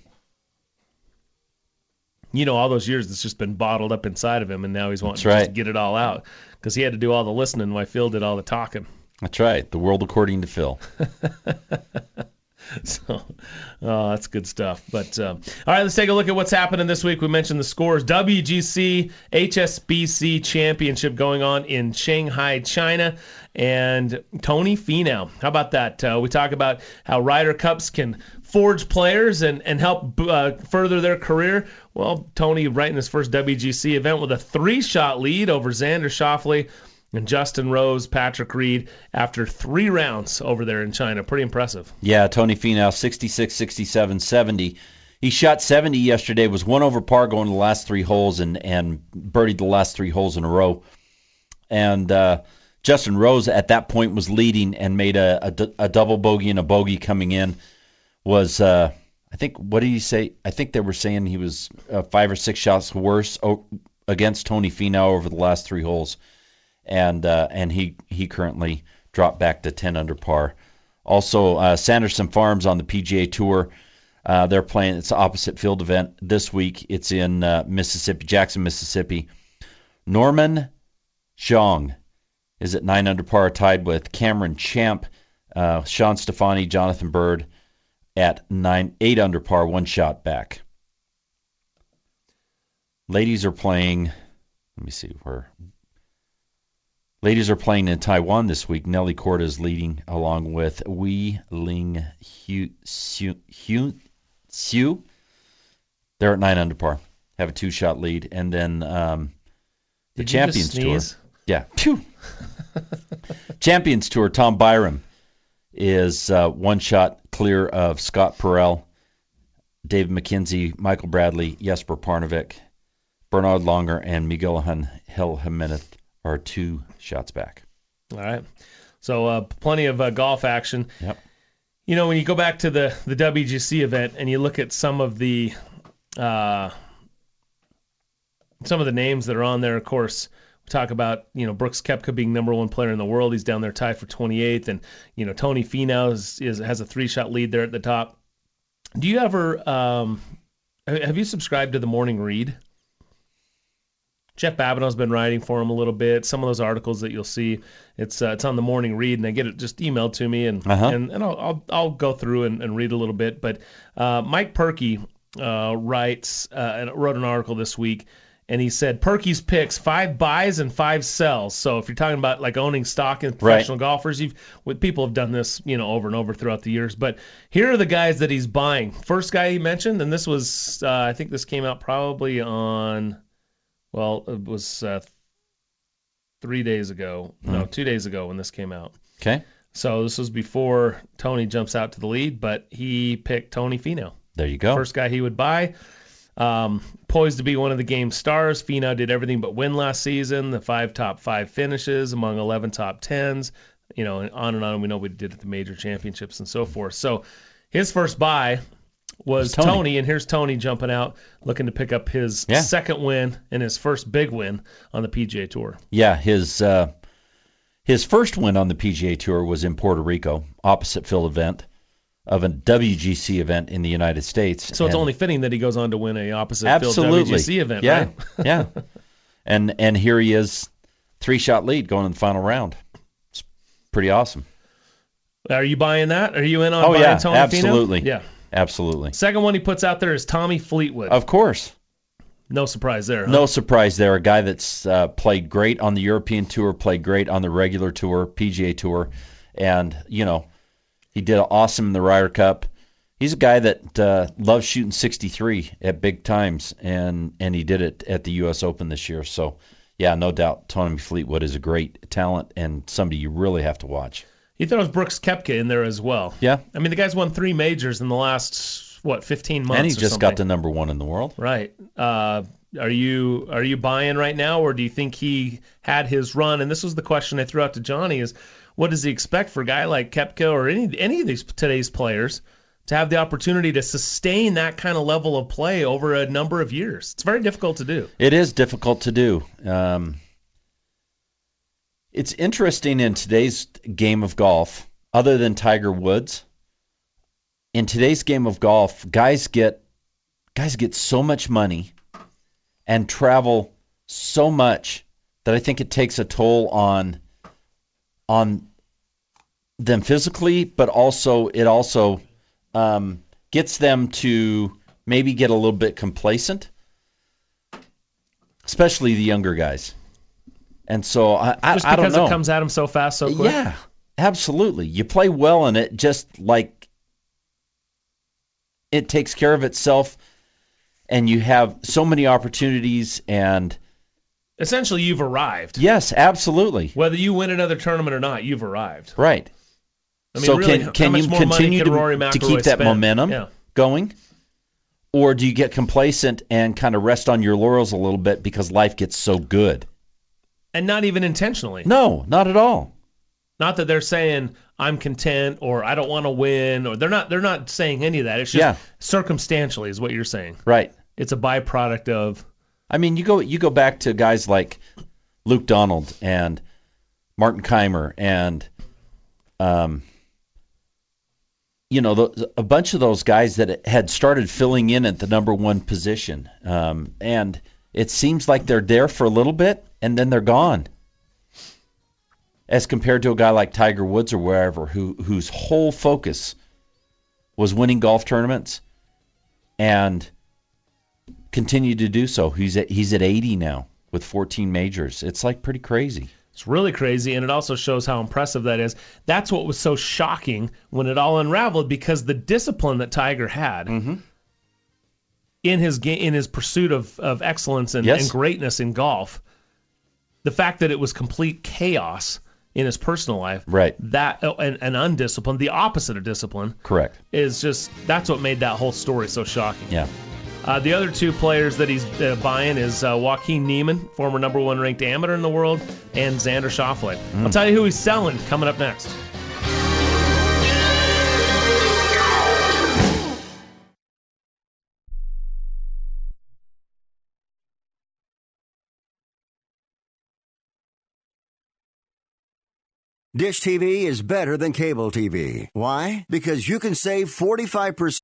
You know, all those years it's just been bottled up inside of him, and now he's wanting That's to right. just get it all out because he had to do all the listening while Phil did all the talking. That's right. The world according to Phil. So, oh, that's good stuff. But um, all right, let's take a look at what's happening this week. We mentioned the scores. W G C H S B C Championship going on in Shanghai, China. And Tony Finau. How about that? Uh, we talk about how Ryder Cups can forge players and, and help uh, further their career. Well, Tony right in his first W G C event with a three-shot lead over Xander Schauffele and Justin Rose, Patrick Reed, after three rounds over there in China. Pretty impressive. Yeah, Tony Finau, sixty-six, sixty-seven, seventy. He shot seventy yesterday, was one over par going the last three holes, and, and birdied the last three holes in a row. And uh, Justin Rose at that point was leading and made a, a, a double bogey and a bogey coming in. Was, uh, I think, what did he say? I think they were saying he was uh, five or six shots worse o- against Tony Finau over the last three holes. And uh, and he, he currently dropped back to ten under par. Also, uh, Sanderson Farms on the P G A Tour. Uh, they're playing, it's an opposite field event this week. It's in uh, Mississippi, Jackson, Mississippi. Norman Zhang is at nine under par, tied with Cameron Champ, uh, Sean Stefani, Jonathan Bird at nine, eight under par, one shot back. Ladies are playing, let me see where. Ladies are playing in Taiwan this week. Nelly Korda is leading along with Wei Ling Hu Xiu. Xiu. They're at nine under par. Have a two-shot lead. And then um, the Did Champions you just Tour. Yeah. Phew. Champions Tour, Tom Byram is uh, one shot clear of Scott Perel, David McKenzie, Michael Bradley, Jesper Parnevik, Bernard Longer, and Miguel Angel Jimenez are two shots back. All right. So uh, plenty of uh, golf action. Yep. You know, when you go back to the, the W G C event and you look at some of the uh, some of the names that are on there, of course, we talk about, you know, Brooks Koepka being number one player in the world. He's down there tied for twenty-eighth. And, you know, Tony Finau is, is, has a three-shot lead there at the top. Do you ever um, – have you subscribed to the Morning Read? Jeff Babineau's been writing for him a little bit. Some of those articles that you'll see, it's uh, it's on the Morning Read, and I get it just emailed to me, and uh-huh. and, and I'll, I'll I'll go through and, and read a little bit. But uh, Mike Perkey uh, writes uh, and wrote an article this week, and he said Perkey's picks five buys and five sells. So if you're talking about like owning stock in professional right. golfers, you've with people have done this, you know, over and over throughout the years. But here are the guys that he's buying. First guy he mentioned, and this was uh, I think this came out probably on. Well, it was uh, three days ago. Mm. No, two days ago when this came out. Okay. So this was before Tony jumps out to the lead, but he picked Tony Finau. There you go. First guy he would buy. Um, poised to be one of the game's stars. Finau did everything but win last season. The five top five finishes among eleven top tens. You know, and on and on. We know what he did at the major championships and so forth. So his first buy was Tony. Tony, and here's Tony jumping out, looking to pick up his yeah. second win and his first big win on the P G A Tour. Yeah, his uh, his first win on the P G A Tour was in Puerto Rico, opposite field event of a W G C event in the United States. So it's and only fitting that he goes on to win a opposite absolutely. field W G C event, yeah. right? yeah, and and here he is, three shot lead going in the final round. It's pretty awesome. Are you buying that? Are you in on oh, buying yeah, Tony absolutely. Finau? Yeah. Absolutely. Second one he puts out there is Tommy Fleetwood. Of course. No surprise there, huh? No surprise there. A guy that's uh, played great on the European Tour, played great on the regular tour, P G A Tour, and, you know, he did awesome in the Ryder Cup. He's a guy that uh, loves shooting sixty-three at big times, and, and he did it at the U S Open this year. So, yeah, no doubt Tommy Fleetwood is a great talent and somebody you really have to watch. He throws Brooks Koepka in there as well. Yeah. I mean, the guy's won three majors in the last, what, fifteen months and he or just something. got the number one in the world. Right. Uh, are you are you buying right now, or do you think he had his run? And this was the question I threw out to Johnny is, what does he expect for a guy like Koepka or any any of these today's players to have the opportunity to sustain that kind of level of play over a number of years? It's very difficult to do. It is difficult to do. Um It's interesting in today's game of golf, other than Tiger Woods, in today's game of golf, guys get guys get so much money and travel so much that I think it takes a toll on on them physically, but also it also um, gets them to maybe get a little bit complacent, especially the younger guys. And so I, I, just I don't know. because it comes at them so fast, so quick? Yeah, absolutely. You play well in it, just like it takes care of itself, and you have so many opportunities. And essentially, you've arrived. Yes, absolutely. Whether you win another tournament or not, you've arrived. Right. I mean, so really, can, can how you much more continue money can to, Rory to McIlroy keep that spend? momentum Yeah. going? Or do you get complacent and kind of rest on your laurels a little bit because life gets so good? And not even intentionally. No, not at all. Not that they're saying I'm content or I don't want to win, or they're not. They're not saying any of that. It's just Yeah. circumstantially is what you're saying. Right. It's a byproduct of. I mean, you go you go back to guys like Luke Donald and Martin Keimer and um, you know, the, a bunch of those guys that had started filling in at the number one position, um, and it seems like they're there for a little bit and then they're gone. As compared to a guy like Tiger Woods or wherever, who whose whole focus was winning golf tournaments and continued to do so. He's at, he's at eighty now with fourteen majors. It's like pretty crazy. It's really crazy, and it also shows how impressive that is. That's what was so shocking when it all unraveled, because the discipline that Tiger had mm-hmm. in his ga- in his pursuit of, of excellence and, Yes. and greatness in golf, the fact that it was complete chaos in his personal life, right? That oh, and, and undisciplined, the opposite of discipline, Correct. is just that's what made that whole story so shocking. Yeah. Uh, the other two players that he's uh, buying is uh, Joaquin Niemann, former number one ranked amateur in the world, and Xander Schauffele. Mm. I'll tell you who he's selling coming up next. Dish T V is better than cable T V. Why? Because you can save forty-five percent.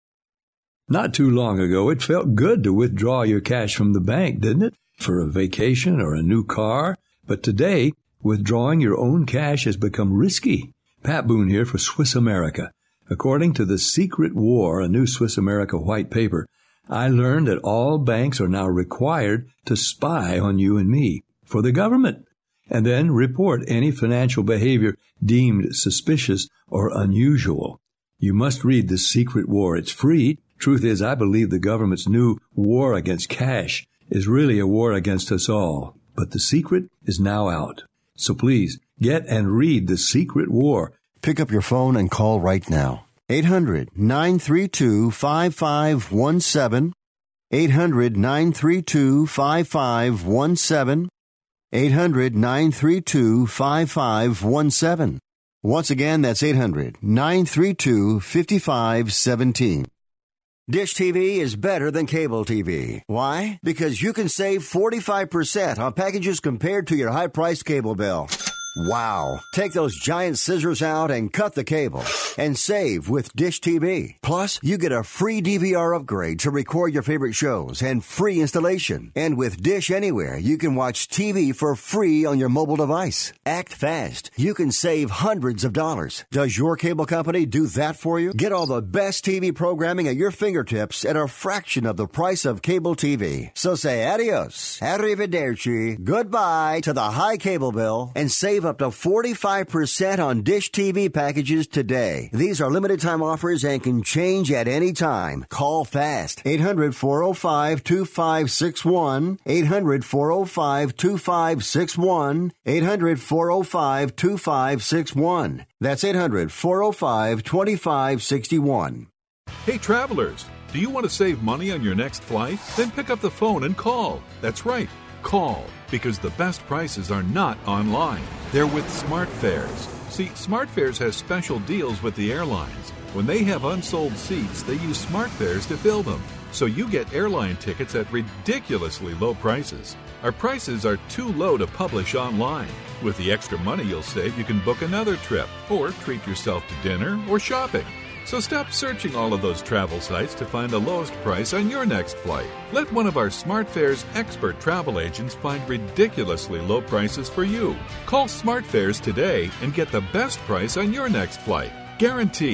Not too long ago, it felt good to withdraw your cash from the bank, didn't it? For a vacation or a new car. But today, withdrawing your own cash has become risky. Pat Boone here for Swiss America. According to The Secret War, a new Swiss America white paper, I learned that all banks are now required to spy on you and me for the government, and then report any financial behavior deemed suspicious or unusual. You must read The Secret War. It's free. Truth is, I believe the government's new war against cash is really a war against us all. But the secret is now out. So please, get and read The Secret War. Pick up your phone and call right now. eight hundred nine three two five five one seven. eight hundred nine three two five five one seven. eight hundred nine three two five five one seven. Once again, that's eight hundred nine three two five five one seven. Dish T V is better than cable T V. Why? Because you can save forty-five percent on packages compared to your high-priced cable bill. Wow. Take those giant scissors out and cut the cable and save with Dish T V. Plus, you get a free D V R upgrade to record your favorite shows and free installation. And with Dish Anywhere, you can watch T V for free on your mobile device. Act fast. You can save hundreds of dollars. Does your cable company do that for you? Get all the best T V programming at your fingertips at a fraction of the price of cable T V. So say adios, arrivederci, goodbye to the high cable bill and save up to forty-five percent on Dish T V packages today. These are limited time offers and can change at any time. Call fast. eight hundred four oh five two five six one. eight hundred four oh five two five six one. eight hundred four oh five two five six one. That's eight hundred four oh five two five six one. Hey travelers, do you want to save money on your next flight? Then pick up the phone and call. That's right, call. Because the best prices are not online. They're with SmartFares. See, SmartFares has special deals with the airlines. When they have unsold seats, they use SmartFares to fill them. So you get airline tickets at ridiculously low prices. Our prices are too low to publish online. With the extra money you'll save, you can book another trip or treat yourself to dinner or shopping. So stop searching all of those travel sites to find the lowest price on your next flight. Let one of our SmartFares expert travel agents find ridiculously low prices for you. Call SmartFares today and get the best price on your next flight. Guaranteed.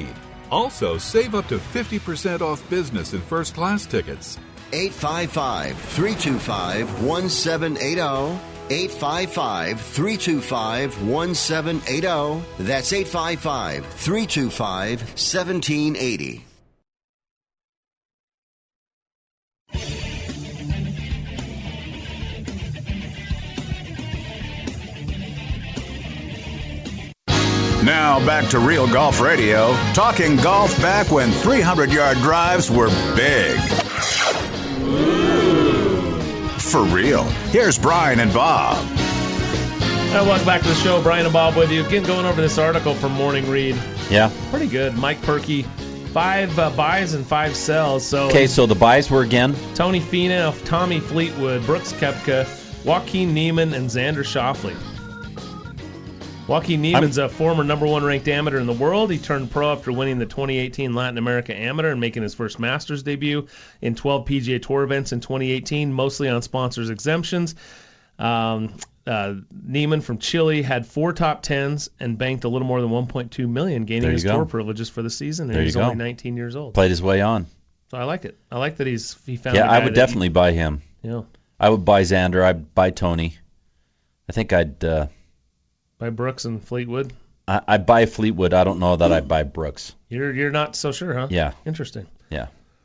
Also, save up to fifty percent off business and first class tickets. eight five five, three two five, one seven eight zero. eight five five, three two five, one seven eight zero. That's eight five five, three two five, one seven eight zero. Now back to Real Golf Radio, talking golf back when three hundred yard drives were big. For real. Here's Brian and Bob. Hi, welcome back to the show. Brian and Bob with you. Again, going over this article from Morning Read. Yeah. Pretty good. Mike Perkey, five uh, buys and five sells. So Okay, so the buys were again? Tony Finau, Tommy Fleetwood, Brooks Koepka, Joaquin Niemann, and Xander Schauffele. Joaquin Niemann's a former number one ranked amateur in the world. He turned pro after winning the twenty eighteen Latin America Amateur and making his first Masters debut in twelve P G A Tour events in twenty eighteen, mostly on sponsors exemptions. Um, uh, Niemann from Chile had four top tens and banked a little more than one point two million dollars, gaining his go. tour privileges for the season, and There he's you go. only nineteen years old. Played his way on. So I like it. I like that he's he found. Yeah, a guy I would that definitely he, buy him. Yeah. I would buy Xander. I'd buy Tony. I think I'd uh, By Brooks and Fleetwood. I, I'd buy Fleetwood. I don't know that I'd buy Brooks. You're you're not so sure, huh? Yeah. Interesting. Yeah.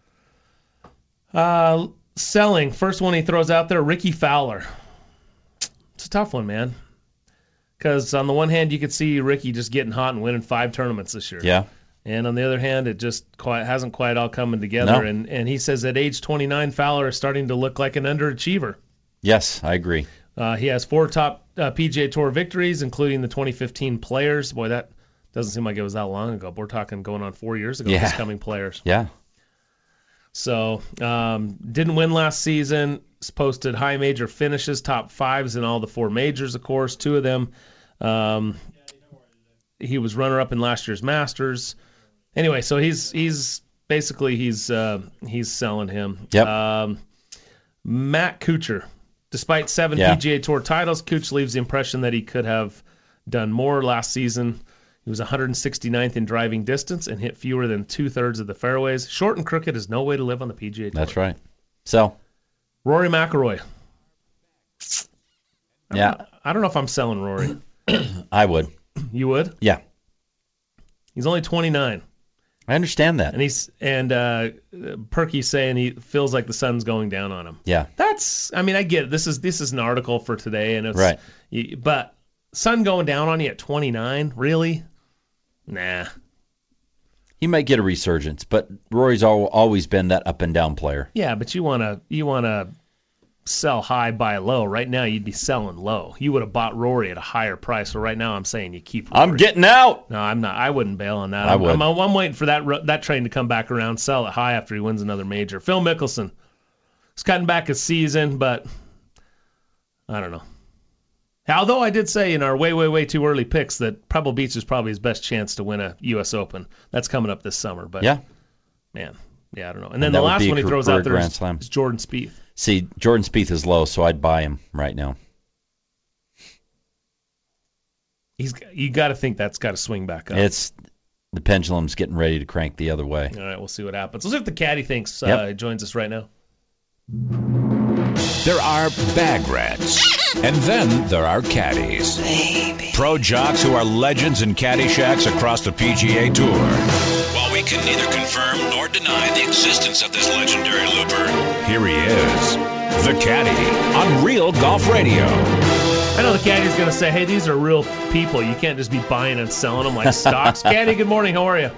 Uh, selling. First one he throws out there, Ricky Fowler. It's a tough one, man. Because on the one hand, you could see Ricky just getting hot and winning five tournaments this year. Yeah. And on the other hand, it just quite hasn't quite all coming together. No. And and he says at age twenty-nine, Fowler is starting to look like an underachiever. Yes, I agree. Uh, he has four top uh, P G A Tour victories, including the twenty fifteen Players. Boy, that doesn't seem like it was that long ago. But we're talking going on four years ago. Yeah. Just coming Players. Yeah. So um, didn't win last season. Posted high major finishes, top fives in all the four majors, of course. Two of them. Um, he was runner-up in last year's Masters. Anyway, so he's he's basically he's uh, he's selling him. Yep. Um, Matt Kuchar. Despite seven Yeah. P G A Tour titles, Cooch leaves the impression that he could have done more last season. He was one hundred sixty-ninth in driving distance and hit fewer than two-thirds of the fairways. Short and crooked is no way to live on the P G A Tour. That's right. So. Rory McIlroy. I Yeah. don't, I don't know if I'm selling Rory. I would. You would? Yeah. He's only twenty-nine. I understand that. And he's and uh, Perky's saying he feels like the sun's going down on him. Yeah. That's. I mean, I get it. This is this is an article for today, and it's Right. You, but sun going down on you at twenty-nine, really? Nah. He might get a resurgence, but Rory's al- always been that up and down player. Yeah, but you wanna you wanna sell high, buy low. Right now, you'd be selling low. You would have bought Rory at a higher price. So right now, I'm saying you keep Rory. I'm getting out. No, I'm not. I wouldn't bail on that. I I'm, would. I'm, I'm waiting for that ro- that train to come back around, sell it high after he wins another major. Phil Mickelson. He's cutting back his season, but I don't know. Although I did say in our way, way, way too early picks that Pebble Beach is probably his best chance to win a U S Open. That's coming up this summer. But Yeah. man, yeah, I don't know. And then And that the would last be a one he throws career out there Grand is, Slam. is Jordan Spieth. See, Jordan Spieth is low, so I'd buy him right now. He's you got to think that's got to swing back up. It's the pendulum's getting ready to crank the other way. All right, we'll see what happens. Let's see if the caddy thinks uh, Yep. joins us right now. There are bag rats, and then there are caddies. Pro jocks who are legends in caddy shacks across the P G A Tour. While we can neither confirm nor deny the existence of this legendary looper, Here he is, the caddy on Real Golf Radio. I know the caddy's going to say, hey, these are real people. You can't just be buying and selling them like stocks. Caddy, good morning. How are you?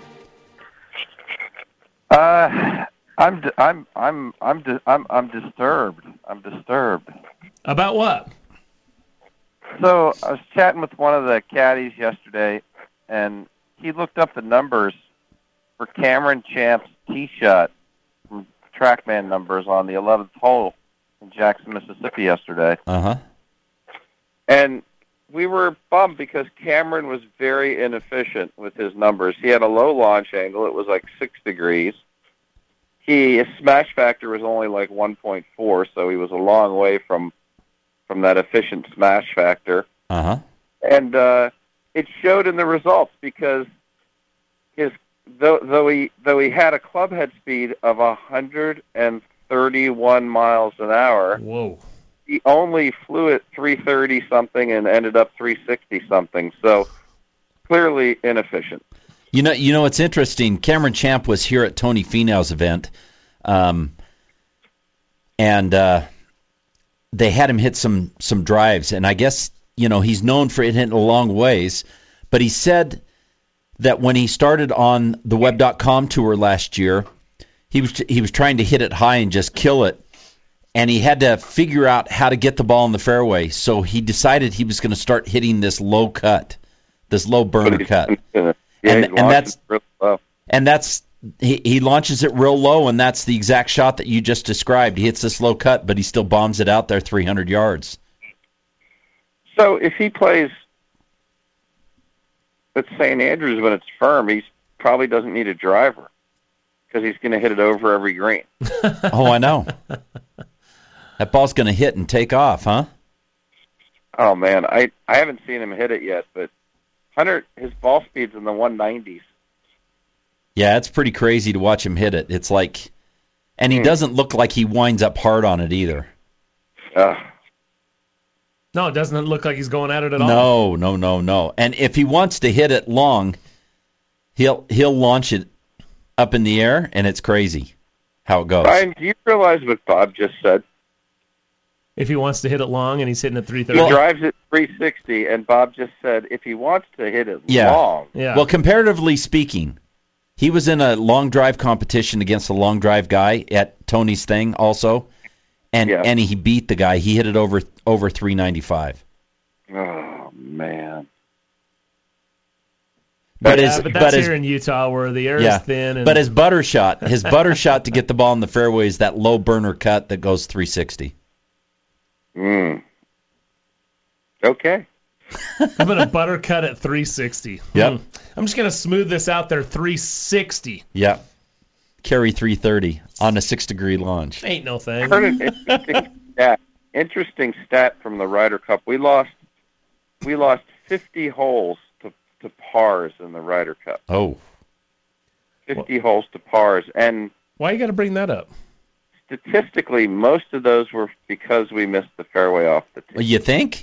Uh, I'm di- I'm I'm I'm di- I'm I'm disturbed. I'm disturbed. About what? So I was chatting with one of the caddies yesterday, and he looked up the numbers for Cameron Champ's tee shot from TrackMan numbers on the eleventh hole in Jackson, Mississippi yesterday. Uh huh. And we were bummed because Cameron was very inefficient with his numbers. He had a low launch angle. It was like six degrees. He, his smash factor was only like one point four, so he was a long way from from that efficient smash factor. Uh huh. And uh, it showed in the results because his though though he though he had a club head speed of one hundred thirty-one miles an hour. Whoa. He only flew at three thirty something and ended up three sixty something. So clearly inefficient. You know, you know, it's interesting. Cameron Champ was here at Tony Finau's event, um, and uh, they had him hit some some drives. And I guess, you know, he's known for hitting a long ways, but he said that when he started on the web dot com tour last year, he was he was trying to hit it high and just kill it, and he had to figure out how to get the ball in the fairway. So he decided he was going to start hitting this low cut, this low burner cut. Yeah, and, he's and that's real low. and that's he, he launches it real low, and that's the exact shot that you just described. He hits this low cut, but he still bombs it out there three hundred yards. So if he plays at Saint Andrews when it's firm, he probably doesn't need a driver because he's going to hit it over every green. Oh, I know. That ball's going to hit and take off, huh? Oh man, I I haven't seen him hit it yet, but Hunter, his ball speed's in the one nineties. Yeah, it's pretty crazy to watch him hit it. It's like, and he Hmm. doesn't look like he winds up hard on it either. Uh, No, it doesn't look like he's going at it at all. No, no, no, no. And if he wants to hit it long, he'll he'll launch it up in the air, and it's crazy how it goes. Brian, do you realize what Bob just said? If he wants to hit it long and he's hitting at three He thirty. drives at three sixty, and Bob just said if he wants to hit it Yeah. long, Well, comparatively speaking, he was in a long drive competition against a long drive guy at Tony's thing also, and Yeah. and he beat the guy. He hit it over over three ninety-five. oh man. But yeah, his but that's but his here in Utah where the air yeah, is thin. And but his butter shot, his butter shot to get the ball in the fairway is that low burner cut that goes three sixty. Mm. Okay. I'm going to butter cut at three sixty. Yep. Hmm. I'm just going to smooth this out there, three sixty. Yeah. Carry three thirty on a six degree launch. Ain't no I thing. heard an interesting stat. Interesting stat from the Ryder Cup. We lost we lost fifty holes to, to pars in the Ryder Cup. Oh. fifty holes to pars, and Why you got to bring that up? statistically, most of those were because we missed the fairway off the tee. You think?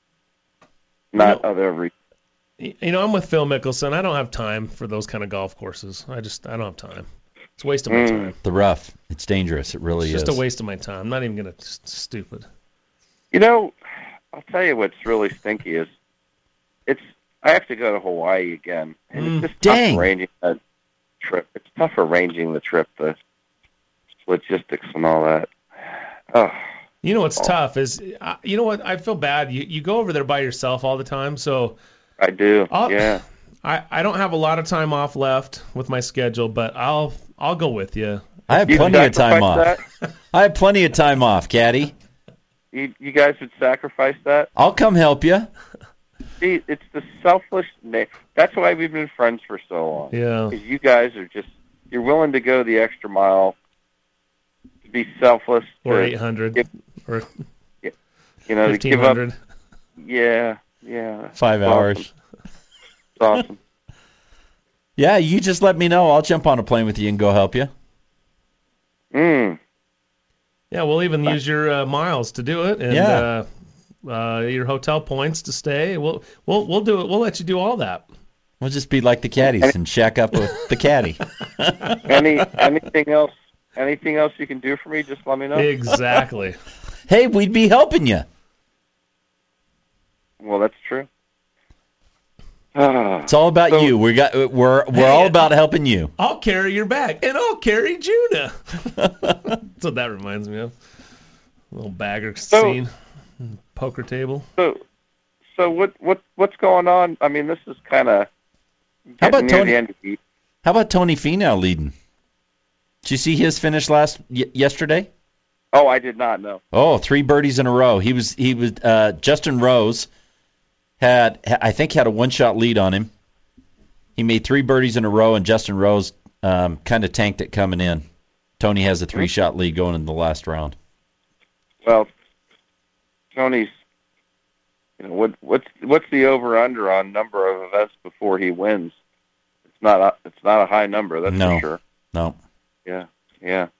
Not other reasons. You know, I'm with Phil Mickelson. I don't have time for those kind of golf courses. I just, I don't have time. It's a waste of my Mm. time. The rough. It's dangerous. It really It's is. just a waste of my time. I'm not even going to, it's stupid. You know, I'll tell you what's really stinky is it's. I have to go to Hawaii again, and Mm. it's just Dang. tough arranging that trip. It's tough arranging the trip, the logistics and all that. Oh, You know what's Oh. tough is, uh, you know what? I feel bad. You you go over there by yourself all the time, so I do. I'll- yeah. I, I don't have a lot of time off left with my schedule, but I'll I'll go with you. I have You plenty of time off. sacrifice I have plenty of time off, Caddy. You, you guys would sacrifice that? I'll come help you. See, it's the selfless. That's why we've been friends for so long. Yeah. 'Cause you guys are just, you're willing to go the extra mile, to be selfless. Or to eight hundred. give- Or you know, to fifteen give up. hundred. Yeah, yeah. Five It's hours. awesome. It's awesome. Yeah, you just let me know. I'll jump on a plane with you and go help you. Mm. Yeah, we'll even use your uh, miles to do it, and Yeah. uh, uh, your hotel points to stay. We'll we'll we'll do it. We'll let you do all that. We'll just be like the caddies and shack up with the caddy. Any anything else? Anything else you can do for me? Just let me know. Exactly. Hey, we'd be helping you. Well, that's true. Ah. It's all about So- you. We got we're we're Hey, all about helping you. I'll carry your bag, and I'll carry Judah. That's what that reminds me of. A little bagger So- scene, poker table. So, so what what what's going on? I mean, this is kind of How about near Tony? the end of the How about Tony Finau leading? Did you see his finish last y- yesterday? Oh, I did not know. Oh, three birdies in a row. He was he was uh, Justin Rose had I think had a one shot lead on him. He made three birdies in a row, and Justin Rose um, kind of tanked it coming in. Tony has a three shot lead going in the last round. Well, Tony's, you know, what what's what's the over under on number of events before he wins? It's It's not a, it's not a high number, that's No. for sure. No. Yeah, yeah.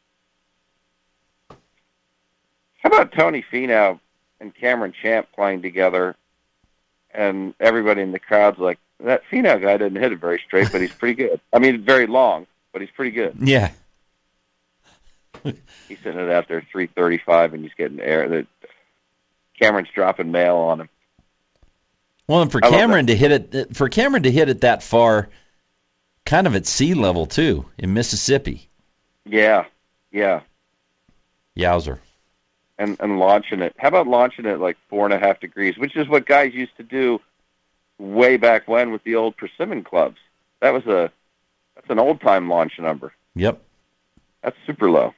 How about Tony Finau and Cameron Champ playing together, and everybody in the crowd's like, that Finau guy didn't hit it very straight, but he's pretty good. I mean, very long, but he's pretty good. Yeah. He's sitting it out there three thirty-five, and he's getting air. That Cameron's dropping mail on him. Well, and for I love Cameron to hit it, for Cameron to hit it that far, kind of at sea level too, in Mississippi. Yeah, yeah. Yowzer. And and launching it. How about launching it like four and a half degrees, which is what guys used to do way back when with the old persimmon clubs. That was a that's an old time launch number. Yep. That's super low.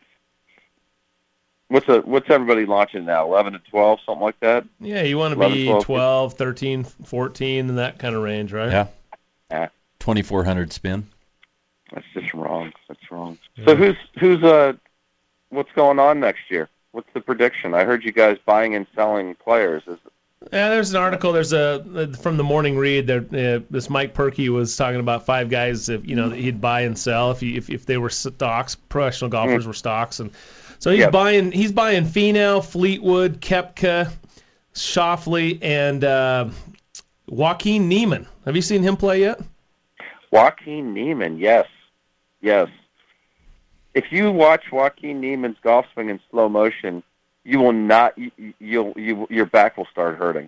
What's a what's everybody launching now? Eleven to twelve, something like that? Yeah, you want to eleven, be twelve, twelve, thirteen, fourteen, in that kind of range, right? Yeah. Yeah. twenty-four hundred spin. That's just wrong. That's wrong. Yeah. So who's who's uh what's going on next year? What's the prediction? I heard you guys buying and selling players. Is Yeah, there's an article. There's a from the Morning Read. There, uh, this Mike Perky was talking about five guys, if, you know, that he'd buy and sell if he, if if they were stocks. Professional golfers Mm. were stocks, and so he's Yep. buying he's buying Finau, Fleetwood, Koepka, Schauffele, and uh, Joaquin Niemann. Have you seen him play yet? Joaquin Niemann, yes. Yes. If you watch Joaquin Niemann's golf swing in slow motion, you will not you, you'll you your back will start hurting.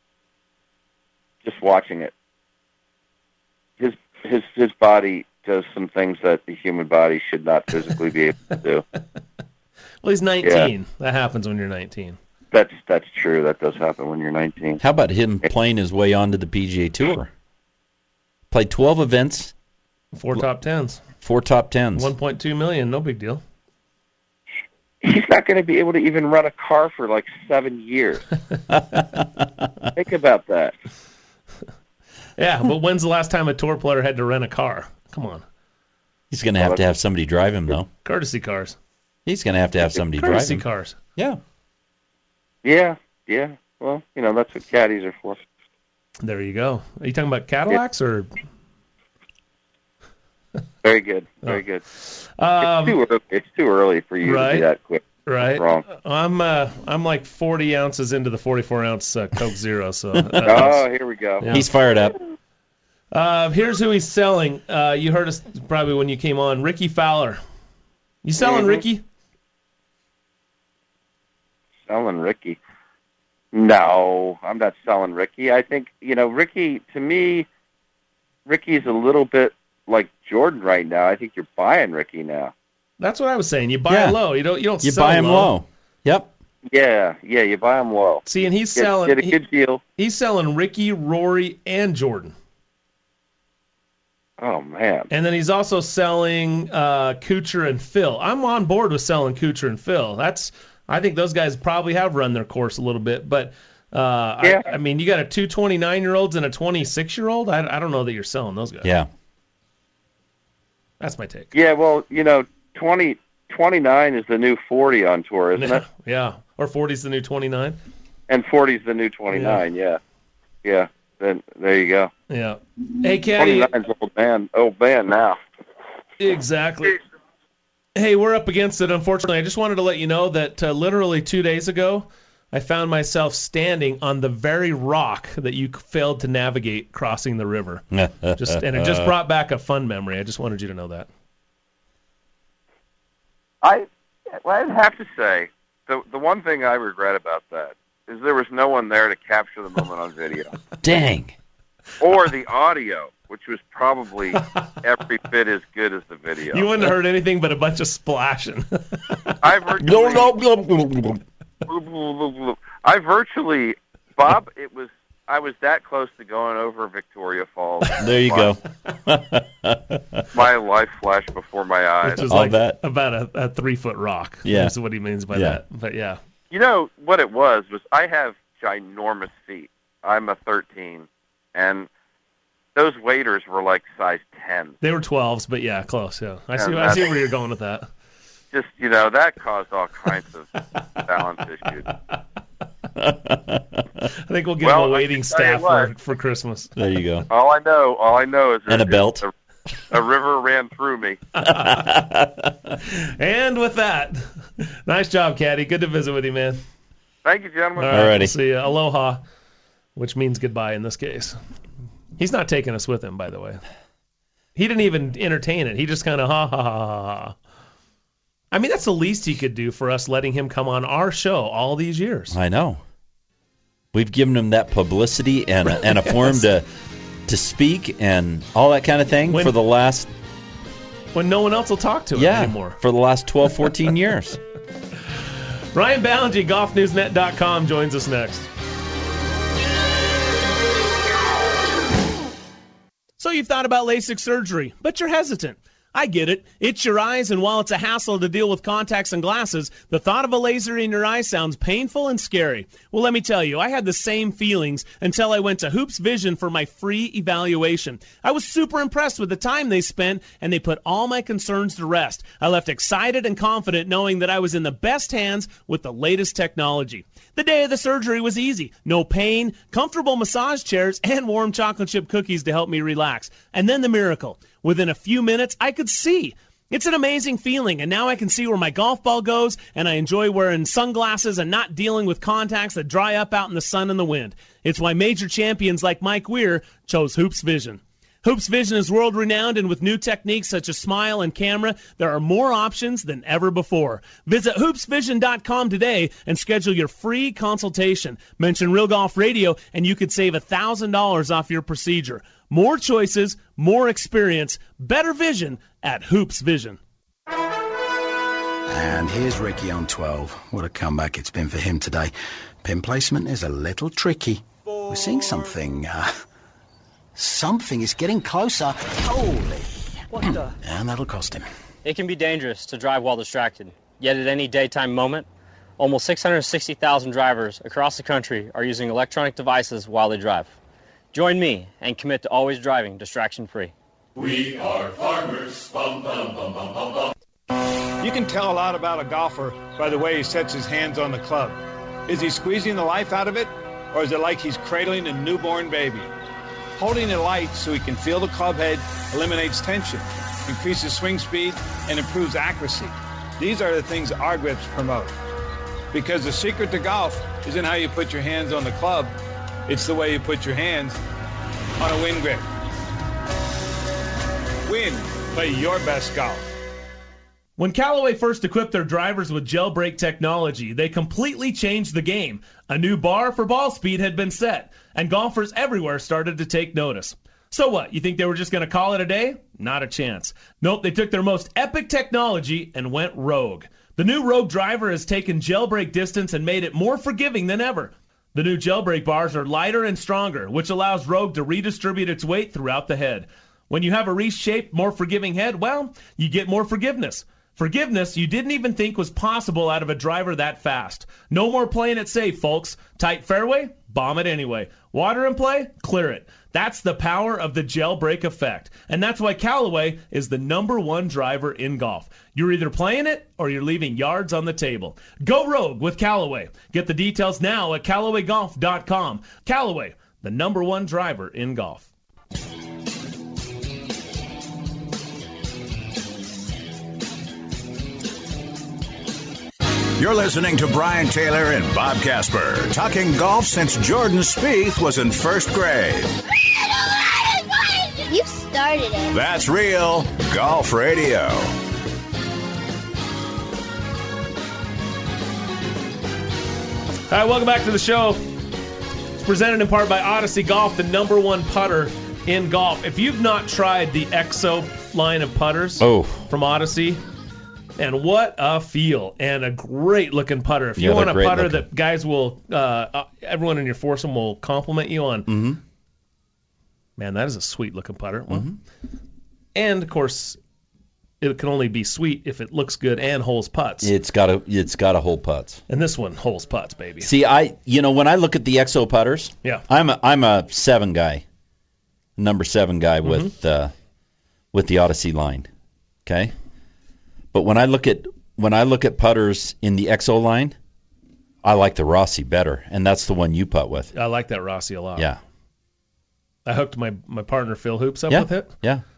Just watching it. His his his body does some things that the human body should not physically be able to do. Well, he's nineteen. That happens when you're nineteen. That's that's true. That does happen when you're nineteen. How about him playing his way onto the P G A Tour? Played twelve events, Four top tens. four top tens. one point two million. No big deal. He's not going to be able to even run a car for like seven years. Think about that. Yeah, but when's the last time a tour player had to rent a car? Come on. He's going to have to have somebody drive him, though. Courtesy cars. He's going to have to have somebody drive Courtesy him. cars. Yeah. Yeah, yeah. Well, you know, that's what caddies are for. There you go. Are you talking about Cadillacs or? Very good. Very good. Um, it's, too early, it's too early for you right, to be that quick. Right. Wrong. I'm uh, I'm like forty ounces into the forty-four ounce uh, Coke Zero. So. Uh, Oh, here we go. Yeah. He's fired up. Uh, here's who he's selling. Uh, you heard us probably when you came on. Ricky Fowler. You selling Mhm. Ricky? Selling Ricky. No, I'm not selling Ricky. I think, you know, Ricky, to me, Ricky's a little bit like Jordan right now. I think you're buying Ricky now. That's what I was saying. You buy Yeah. low. You don't. You don't. You sell buy him low. low. Yep. Yeah, yeah, you buy him low. See, and he's Get, selling. get a he- good deal. he's selling Ricky, Rory, and Jordan. Oh, man. And then he's also selling uh, Kuchar and Phil. I'm on board with selling Kuchar and Phil. That's. I think those guys probably have run their course a little bit, but uh, Yeah. I, I mean, you got a two twenty-nine-year-olds and a twenty-six-year-old. I, I don't know that you're selling those guys. Yeah. That's my take. Yeah, well, you know, twenty, twenty-nine is the new forty on tour, isn't it? Yeah. Or forty's the new twenty-nine. And forty is the new twenty-nine, yeah. Yeah, then there you go. Yeah. Hey, Caddy. twenty-nine's old man, old man now. Exactly. Hey, we're up against it, unfortunately. I just wanted to let you know that uh, literally two days ago, I found myself standing on the very rock that you failed to navigate crossing the river. Just and it just brought back a fun memory. I just wanted you to know that. I, well, I'd have to say, the the one thing I regret about that is there was no one there to capture the moment on video. Dang. Or the audio, which was probably every bit as good as the video. You wouldn't have heard anything but a bunch of splashing. I virtually, I virtually, Bob, it was, I was that close to going over Victoria Falls. There you my, go. My life flashed before my eyes. Which is I'll like bet. about a, a three-foot rock. Yeah. That's what he means by Yeah. that. But, yeah. You know, what it was, was I have ginormous feet. I'm a thirteen, and those waders were like size ten. They were twelves, but, yeah, close, yeah. I see, And I see that's- where you're going with that. Just, you know, that caused all kinds of balance issues. I think we'll give Well, him a I waiting can tell you staff for, what. for Christmas. There you go. All I know, all I know is And a is belt. The, A river ran through me. And with that, nice job, Caddy. Good to visit with you, man. Thank you, gentlemen. All right, Alrighty. we'll see you. Aloha, which means goodbye in this case. He's not taking us with him, by the way. He didn't even entertain it. He just kind of ha ha ha ha ha. I mean, that's the least he could do for us, letting him come on our show all these years. I know. We've given him that publicity and a, and a forum to to speak and all that kind of thing When- for the last When no one else will talk to him yeah anymore. for the last twelve, fourteen years. Ryan Ballingy, golf news net dot com, joins us next. So you've thought about LASIK surgery, but you're hesitant. I get it. It's your eyes, and while it's a hassle to deal with contacts and glasses, the thought of a laser in your eye sounds painful and scary. Well, let me tell you, I had the same feelings until I went to Hoops Vision for my free evaluation. I was super impressed with the time they spent, and they put all my concerns to rest. I left excited and confident knowing that I was in the best hands with the latest technology. The day of the surgery was easy. No pain, comfortable massage chairs, and warm chocolate chip cookies to help me relax. And then the miracle. Within a few minutes, I could see. It's an amazing feeling, and now I can see where my golf ball goes, and I enjoy wearing sunglasses and not dealing with contacts that dry up out in the sun and the wind. It's why major champions like Mike Weir chose Hoops Vision. Hoops Vision is world-renowned, and with new techniques such as Smile and Camera, there are more options than ever before. Visit hoops vision dot com today and schedule your free consultation. Mention Real Golf Radio, and you could save one thousand dollars off your procedure. More choices, more experience, better vision at Hoops Vision. And here's Ricky on twelve. What a comeback it's been for him today. Pin placement is a little tricky. We're seeing something... Uh, Something is getting closer. Holy. What the? And that'll cost him. It can be dangerous to drive while distracted. Yet at any daytime moment, almost six hundred sixty thousand drivers across the country are using electronic devices while they drive. Join me and commit to always driving distraction-free. We are farmers. Bum, bum, bum, bum, bum, bum. You can tell a lot about a golfer by the way he sets his hands on the club. Is he squeezing the life out of it, or is it like he's cradling a newborn baby? Holding it light so he can feel the club head eliminates tension, increases swing speed, and improves accuracy. These are the things our grips promote. Because the secret to golf isn't how you put your hands on the club, it's the way you put your hands on a Win grip. Win, play your best golf. When Callaway first equipped their drivers with gel brake technology, they completely changed the game. A new bar for ball speed had been set, and golfers everywhere started to take notice. So what, you think they were just going to call it a day? Not a chance. Nope, they took their most epic technology and went rogue. The new Rogue driver has taken gel brake distance and made it more forgiving than ever. The new gel brake bars are lighter and stronger, which allows Rogue to redistribute its weight throughout the head. When you have a reshaped, more forgiving head, well, you get more forgiveness. Forgiveness you didn't even think was possible out of a driver that fast. No more playing it safe, folks. Tight fairway? Bomb it anyway. Water in play? Clear it. That's the power of the gel brake effect. And that's why Callaway is the number one driver in golf. You're either playing it or you're leaving yards on the table. Go rogue with Callaway. Get the details now at Callaway Golf dot com. Callaway, the number one driver in golf. You're listening to Brian Taylor and Bob Casper, talking golf since Jordan Spieth was in first grade. You started it. That's Real Golf Radio. All right, welcome back to the show. It's presented in part by Odyssey Golf, the number one putter in golf. If you've not tried the X O line of putters oh. from Odyssey, and what a feel, and a great-looking putter. If you yeah, want a putter looking. that guys will, uh, uh, everyone in your foursome will compliment you on, mm-hmm. man, that is a sweet-looking putter. Mm-hmm. And, of course, it can only be sweet if it looks good and holes putts. It's got a, it's got a hole putts. And this one, holes putts, baby. See, I, you know, when I look at the X O putters, yeah. I'm a, I'm a seven guy, number seven guy mm-hmm. with, uh, with the Odyssey line, okay? But when I look at when I look at putters in the X O line, I like the Rossi better, and that's the one you putt with. I like that Rossi a lot. Yeah. I hooked my, my partner Phil Hoops up yeah. with it. Yeah.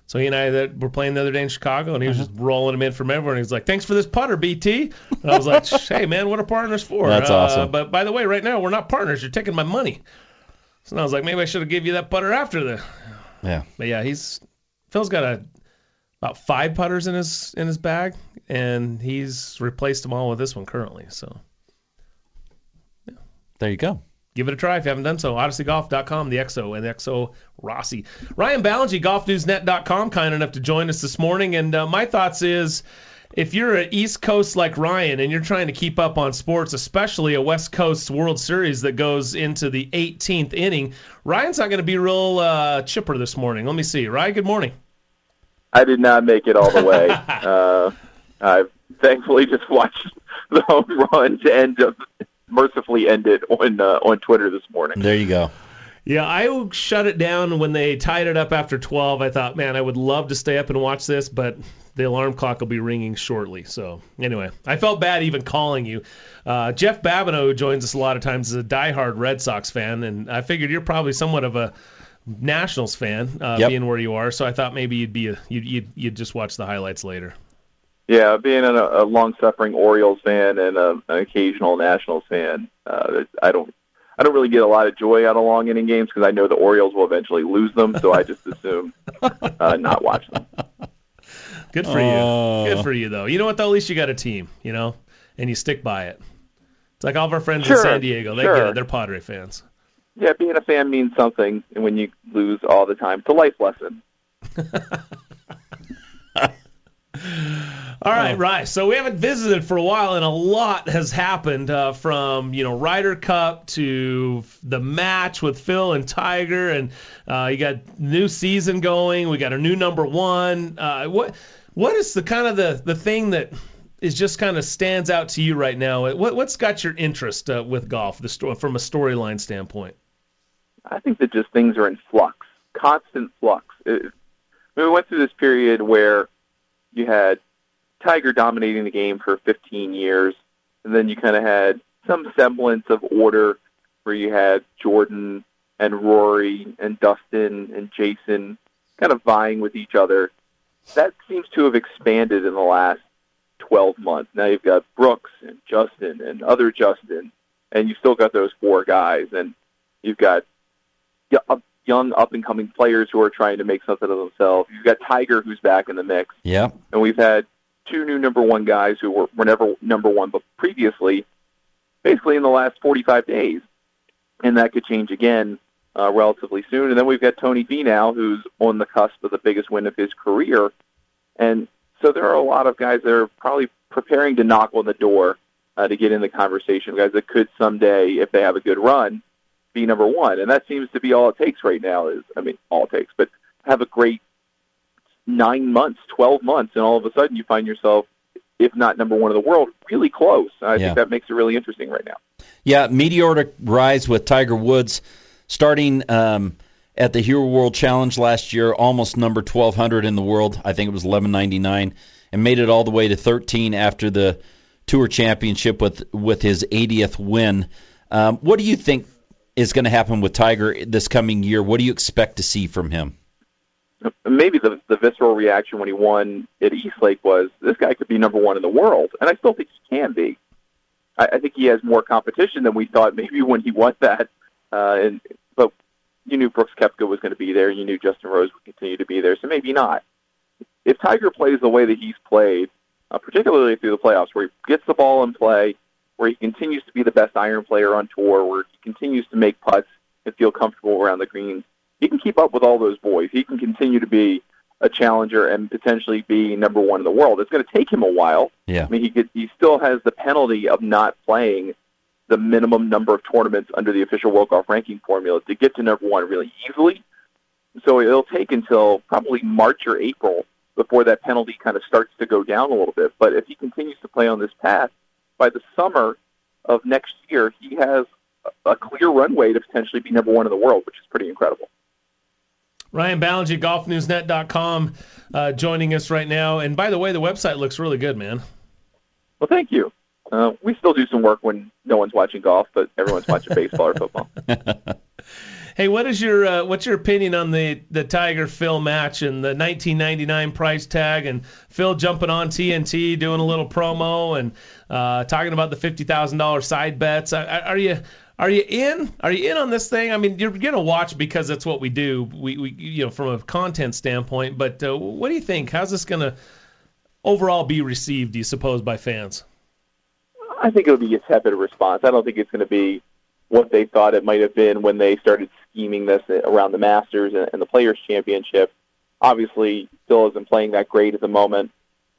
So he and I that were playing the other day in Chicago, and he was uh-huh. just rolling them in from everywhere. And he's like, "Thanks for this putter, B T." And I was like, "Hey man, what are partners for?" That's uh, awesome. But by the way, right now we're not partners. You're taking my money. So I was like, maybe I should have given you that putter after the. Yeah. But yeah, he's Phil's got a about five putters in his in his bag, and he's replaced them all with this one currently. So. Yeah. There you go. Give it a try if you haven't done so. Odyssey Golf dot com, the X O and X O Rossi. Ryan Ballengee, golf news net dot com, kind enough to join us this morning. And uh, my thoughts is, if you're an East Coast like Ryan and you're trying to keep up on sports, especially a West Coast World Series that goes into the eighteenth inning, Ryan's not going to be real uh, chipper this morning. Let me see. Ryan, good morning. I did not make it all the way. uh, I thankfully just watched the home run to end up. mercifully ended on uh, on Twitter this morning. There you go. Yeah, I shut it down when they tied it up after twelve. I thought, man, I would love to stay up and watch this, but the alarm clock will be ringing shortly. So anyway, I felt bad even calling you. Uh, Jeff Babineau, who joins us a lot of times, is a diehard Red Sox fan, and I figured you're probably somewhat of a Nationals fan, uh, yep. being where you are. So I thought maybe you'd be a, you'd, you'd you'd just watch the highlights later. Yeah, being a, a long-suffering Orioles fan and a, an occasional Nationals fan, uh, I don't, I don't really get a lot of joy out of long inning games because I know the Orioles will eventually lose them, so I just assume uh, not watch them. Good for oh. you. Good for you, though. You know what, though? At least you got a team, you know, and you stick by it. It's like all of our friends sure, in San Diego. They sure. get it. They're Padre fans. Yeah, being a fan means something, and when you lose all the time, it's a life lesson. All right, right. So we haven't visited for a while, and a lot has happened uh, from, you know, Ryder Cup to the match with Phil and Tiger, and uh, you got new season going. We got a new number one. Uh, what what is the kind of the, the thing that is just kind of stands out to you right now? What what's got your interest uh, with golf, the sto- from a storyline standpoint? I think that just things are in flux, constant flux. It, I mean, we went through this period where you had Tiger dominating the game for fifteen years, and then you kind of had some semblance of order where you had Jordan and Rory and Dustin and Jason kind of vying with each other. That seems to have expanded in the last twelve months. Now you've got Brooks and Justin and other Justin, and you've still got those four guys, and you've got young up-and-coming players who are trying to make something of themselves. You've got Tiger, who's back in the mix. Yeah. And we've had two new number one guys who were, were never number one but previously, basically in the last forty-five days. And that could change again uh, relatively soon. And then we've got Tony Finau, who's on the cusp of the biggest win of his career. And so there are a lot of guys that are probably preparing to knock on the door uh, to get in the conversation, guys that could someday, if they have a good run, be number one. And that seems to be all it takes right now is, I mean, all it takes, but have a great nine months, twelve months, and all of a sudden you find yourself, if not number one in the world, really close. I yeah. think that makes it really interesting right now. Yeah, meteoric rise with Tiger Woods starting um, at the Hero World Challenge last year, almost number twelve hundred in the world. I think it was eleven ninety-nine, and made it all the way to thirteen after the Tour Championship with, with his eightieth win. Um, what do you think is going to happen with Tiger this coming year? What do you expect to see from him? Maybe the the visceral reaction when he won at Eastlake was, this guy could be number one in the world, and I still think he can be. I, I think he has more competition than we thought maybe when he won that. Uh, and but you knew Brooks Koepka was going to be there. You knew Justin Rose would continue to be there, so maybe not. If Tiger plays the way that he's played, uh, particularly through the playoffs, where he gets the ball in play, where he continues to be the best iron player on tour, where he continues to make putts and feel comfortable around the greens, he can keep up with all those boys. He can continue to be a challenger and potentially be number one in the world. It's going to take him a while. Yeah. I mean, he could, he still has the penalty of not playing the minimum number of tournaments under the official World Golf Ranking formula to get to number one really easily. So it'll take until probably March or April before that penalty kind of starts to go down a little bit. But if he continues to play on this path, by the summer of next year, he has a clear runway to potentially be number one in the world, which is pretty incredible. Ryan Ballengee, golf news net dot com, uh, joining us right now. And by the way, the website looks really good, man. Well, thank you. Uh, we still do some work when no one's watching golf, but everyone's watching baseball or football. Hey, what is your uh, what's your opinion on the the Tiger Phil match and the nineteen ninety-nine price tag and Phil jumping on T N T doing a little promo and uh, talking about the fifty thousand dollars side bets? Are, are you are you in? Are you in on this thing? I mean, you're gonna watch because that's what we do. We, we you know from a content standpoint. But uh, what do you think? How's this gonna overall be received? Do you suppose by fans? I think it'll be a tepid response. I don't think it's going to be what they thought it might have been when they started scheming this around the Masters and, and the Players' Championship. Obviously, Phil isn't playing that great at the moment,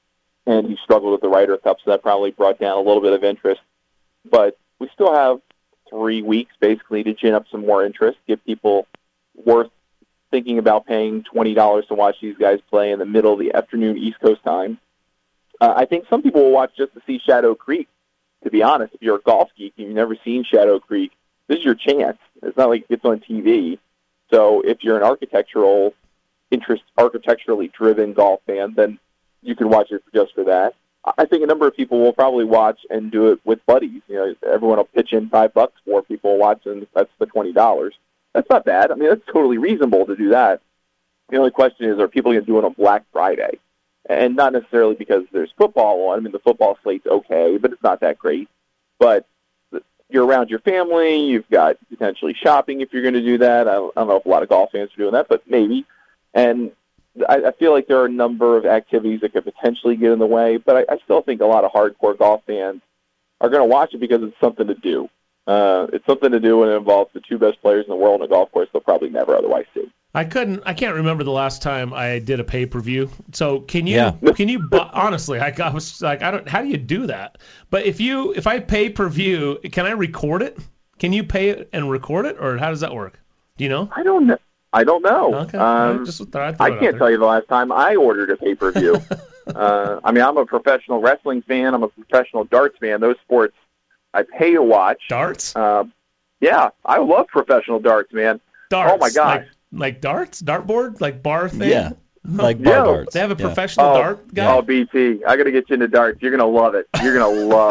and he struggled with the Ryder Cup, so that probably brought down a little bit of interest. But we still have three weeks, basically, to gin up some more interest, give people worth thinking about paying twenty dollars to watch these guys play in the middle of the afternoon East Coast time. Uh, I think some people will watch just to see Shadow Creek. To be honest, if you're a golf geek and you've never seen Shadow Creek, this is your chance. It's not like it's on T V. So if you're an architectural interest, architecturally driven golf fan, then you can watch it just for that. I think a number of people will probably watch and do it with buddies. You know, everyone will pitch in five bucks for people will watch, and that's the twenty dollars. That's not bad. I mean, that's totally reasonable to do that. The only question is, are people going to do it on Black Friday? And not necessarily because there's football on. I mean, the football slate's okay, but it's not that great. But you're around your family. You've got potentially shopping if you're going to do that. I don't, I don't know if a lot of golf fans are doing that, but maybe. And I, I feel like there are a number of activities that could potentially get in the way, but I, I still think a lot of hardcore golf fans are going to watch it because it's something to do. Uh, it's something to do, and it involves the two best players in the world on a golf course they'll probably never otherwise see. I couldn't. I can't remember the last time I did a pay per view. So can you? Yeah. Can you? bu- Honestly, I, I was like, I don't. How do you do that? But if you, if I pay per view, can I record it? Can you pay it and record it, or how does that work? Do you know? I don't know. I don't know. Okay. Um, I, just thought I'd throw I it out can't there. tell you the last time I ordered a pay per view. uh, I mean, I'm a professional wrestling fan. I'm a professional darts fan. Those sports I pay to watch. Darts? Uh, yeah, I love professional darts, man. Darts. Oh my gosh. Like, like darts, dartboard, like bar thing. Yeah, like bar Yeah. darts. They have a Yeah. professional oh, dart guy. Oh, B T, I got to get you into darts. You're gonna love it. You're gonna love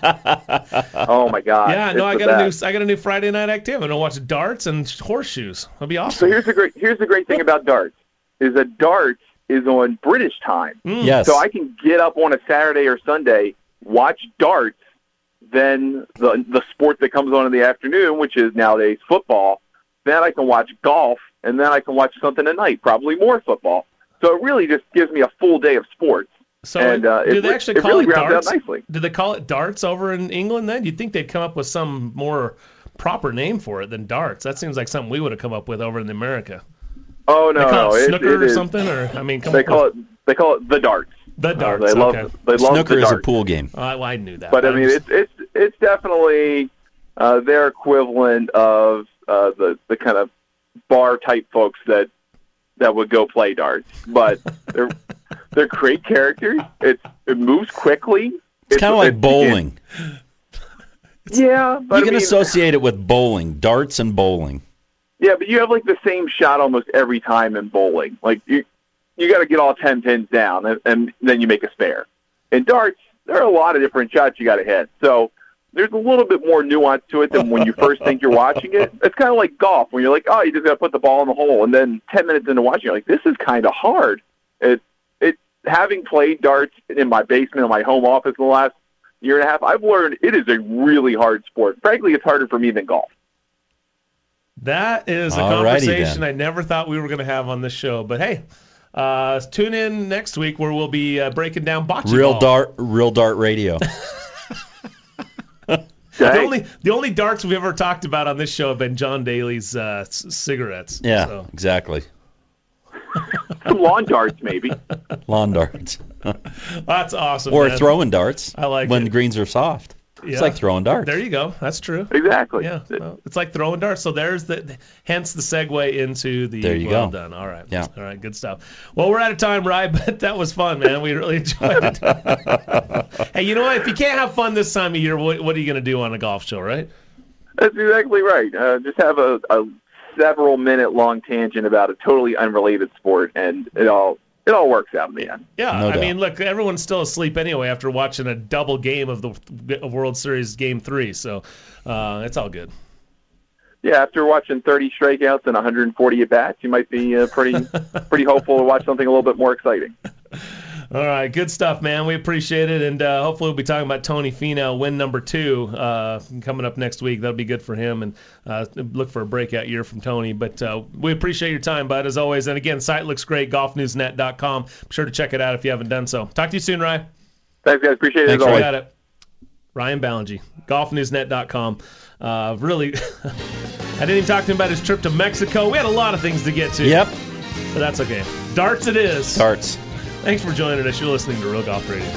darts. Oh my God. Yeah, no, It's I the got a best. new I got a new Friday night activity. I'm gonna watch darts and horseshoes. That'll be So awesome. here's the great here's the great thing about darts is that darts is on British time. Mm. Yes. So I can get up on a Saturday or Sunday, watch darts, then the the sport that comes on in the afternoon, which is nowadays football. Then I can watch golf, and then I can watch something at night, probably more football. So it really just gives me a full day of sports. So and uh, do it, they actually it call really it rounds darts? out nicely. Do they call it darts over in England then? You'd think they'd come up with some more proper name for it than darts. That seems like something we would have come up with over in America. Oh no, they call no, it it, snooker it or is, something, or I mean, come they up call with it they call it the darts. the Uh, darts. they love okay. they love Snooker the is a darts. pool game. Oh, I, well, I knew that. But I I'm mean, just- it's it's it's definitely uh, their equivalent of uh, the the kind of bar type folks that that would go play darts. But they're they're great characters. It's it moves quickly. It's kind of like bowling. Yeah, but You I can mean, associate it with bowling, darts and bowling. yeah, but you have like the same shot almost every time in bowling. Like you you got to get all ten pins down, and, and then you make a spare. In darts, there are a lot of different shots you got to hit. So there's a little bit more nuance to it than when you first think you're watching it. It's kind of like golf, when you're like, oh, you just got to put the ball in the hole, and then ten minutes into watching, you're like, this is kind of hard. It, it, having played darts in my basement in my home office in the last year and a half, I've learned it is a really hard sport. Frankly, it's harder for me than golf. That is a Alrighty conversation then. I never thought we were going to have on this show. But hey, uh, tune in next week where we'll be uh, breaking down bocce Real ball. dart, real dart radio. The only the only darts we've ever talked about on this show have been John Daly's uh, c- cigarettes. Yeah, So. exactly. Some lawn darts, maybe. Lawn darts. That's awesome. Or man. throwing darts I like when it. the greens are soft. Yeah. It's like throwing darts. There you go. That's true. Exactly. Yeah. Well, it's like throwing darts. So there's the, hence the segue into the. There you well go. done. All right. Yeah. All right. Good stuff. Well, we're out of time, Rye, but that was fun, man. We really enjoyed it. Hey, you know what? If you can't have fun this time of year, what, what are you going to do on a golf show, right? That's exactly right. Uh, just have a, a several minute long tangent about a totally unrelated sport, and it all it all works out in the end. Yeah, No I doubt. mean, look, everyone's still asleep anyway after watching a double game of the of World Series Game Three, so uh, it's all good. yeah, after watching thirty strikeouts and one hundred forty at bats, you might be uh, pretty pretty hopeful to watch something a little bit more exciting. All right, good stuff, man. We appreciate it, and uh, hopefully we'll be talking about Tony Finau, win number two, uh, coming up next week. That'll be good for him, and uh, look for a breakout year from Tony. But uh, we appreciate your time, bud, as always. And again, site looks great, golf news net dot com. Be sure to check it out if you haven't done so. Talk to you soon, Ryan. Thanks, guys. Appreciate it. Thanks, as always. Got it. Ryan Ballingy, golf news net dot com. Uh, really, I didn't even talk to him about his trip to Mexico. We had a lot of things to get to. Yep. But that's okay. Darts it is. Darts. Thanks for joining us. You're listening to Real Golf Radio.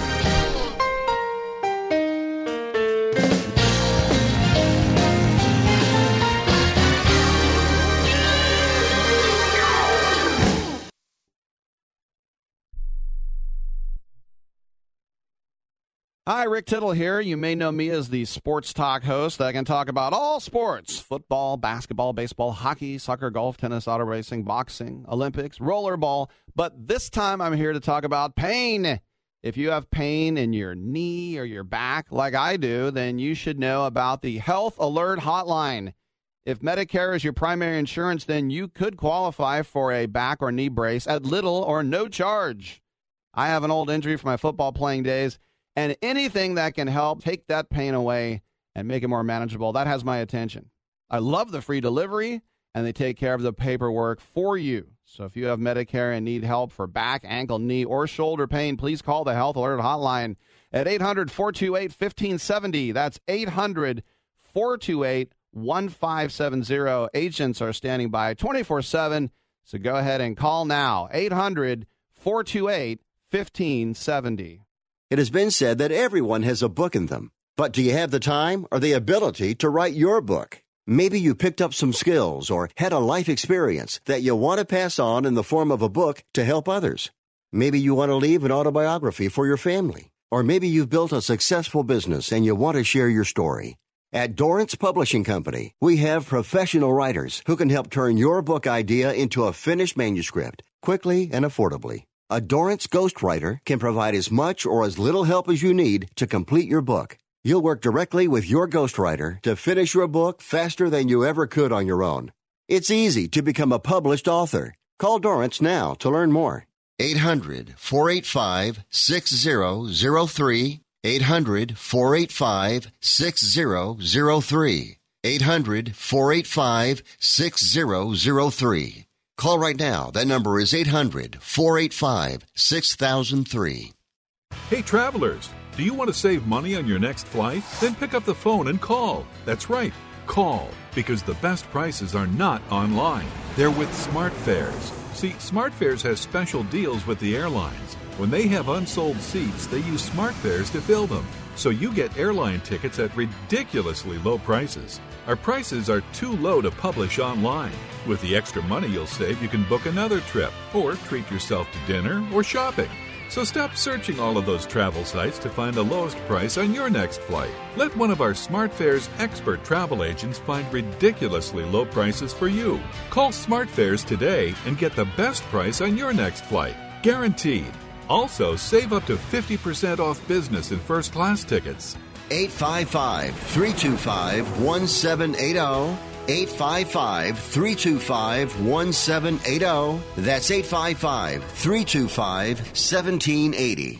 Hi, Rick Tittle here. You may know me as the sports talk host that can talk about all sports: football, basketball, baseball, hockey, soccer, golf, tennis, auto racing, boxing, Olympics, rollerball. But this time I'm here to talk about pain. If you have pain in your knee or your back like I do, then you should know about the Health Alert Hotline. If Medicare is your primary insurance, then you could qualify for a back or knee brace at little or no charge. I have an old injury from my football playing days, and anything that can help take that pain away and make it more manageable, that has my attention. I love the free delivery, and they take care of the paperwork for you. So if you have Medicare and need help for back, ankle, knee, or shoulder pain, please call the Health Alert Hotline at eight hundred, four two eight, one five seven zero. That's eight hundred, four two eight, one five seven zero. Agents are standing by twenty-four seven, so go ahead and call now. eight hundred, four two eight, one five seven zero. It has been said that everyone has a book in them. But do you have the time or the ability to write your book? Maybe you picked up some skills or had a life experience that you want to pass on in the form of a book to help others. Maybe you want to leave an autobiography for your family. Or maybe you've built a successful business and you want to share your story. At Dorrance Publishing Company, we have professional writers who can help turn your book idea into a finished manuscript quickly and affordably. A Dorrance ghostwriter can provide as much or as little help as you need to complete your book. You'll work directly with your ghostwriter to finish your book faster than you ever could on your own. It's easy to become a published author. Call Dorrance now to learn more. eight hundred, four eight five, six zero zero three. eight hundred, four eight five, six zero zero three. eight hundred, four eight five, six zero zero three. Call right now. That number is eight hundred, four eight five, six thousand three. Hey, travelers, do you want to save money on your next flight? Then pick up the phone and call. That's right, call, because the best prices are not online. They're with SmartFares. See, SmartFares has special deals with the airlines. When they have unsold seats, they use SmartFares to fill them. So you get airline tickets at ridiculously low prices. Our prices are too low to publish online. With the extra money you'll save, you can book another trip or treat yourself to dinner or shopping. So stop searching all of those travel sites to find the lowest price on your next flight. Let one of our SmartFares expert travel agents find ridiculously low prices for you. Call SmartFares today and get the best price on your next flight. Guaranteed. Also, save up to fifty percent off business and first class tickets. eight five five, three two five, one seven eight zero. eight five five, three two five, one seven eight zero. That's eight five five, three two five, one seven eight zero.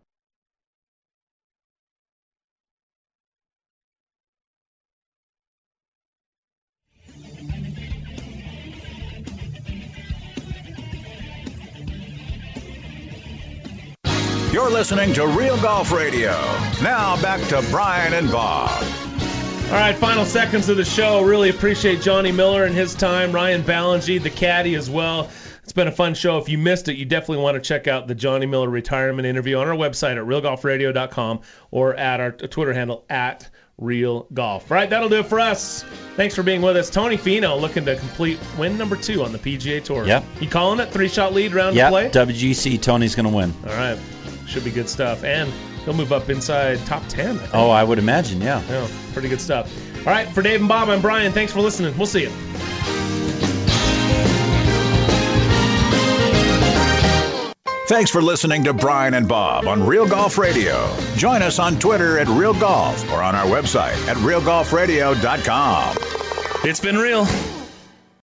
You're listening to Real Golf Radio. Now back to Brian and Bob. All right, final seconds of the show. Really appreciate Johnny Miller and his time. Ryan Ballingy, the caddy as well. It's been a fun show. If you missed it, you definitely want to check out the Johnny Miller retirement interview on our website at real golf radio dot com or at our Twitter handle at Real Golf. All right, that'll do it for us. Thanks for being with us. Tony Finau looking to complete win number two on the P G A Tour. Yep. You calling it? Three-shot lead round yep. to play? W G C, Tony's going to win. All right. Should be good stuff. And he'll move up inside top ten, I think. Oh, I would imagine, yeah. Yeah, pretty good stuff. All right, for Dave and Bob, I'm Brian. Thanks for listening. We'll see you. Thanks for listening to Brian and Bob on Real Golf Radio. Join us on Twitter at Real Golf or on our website at real golf radio dot com. It's been real.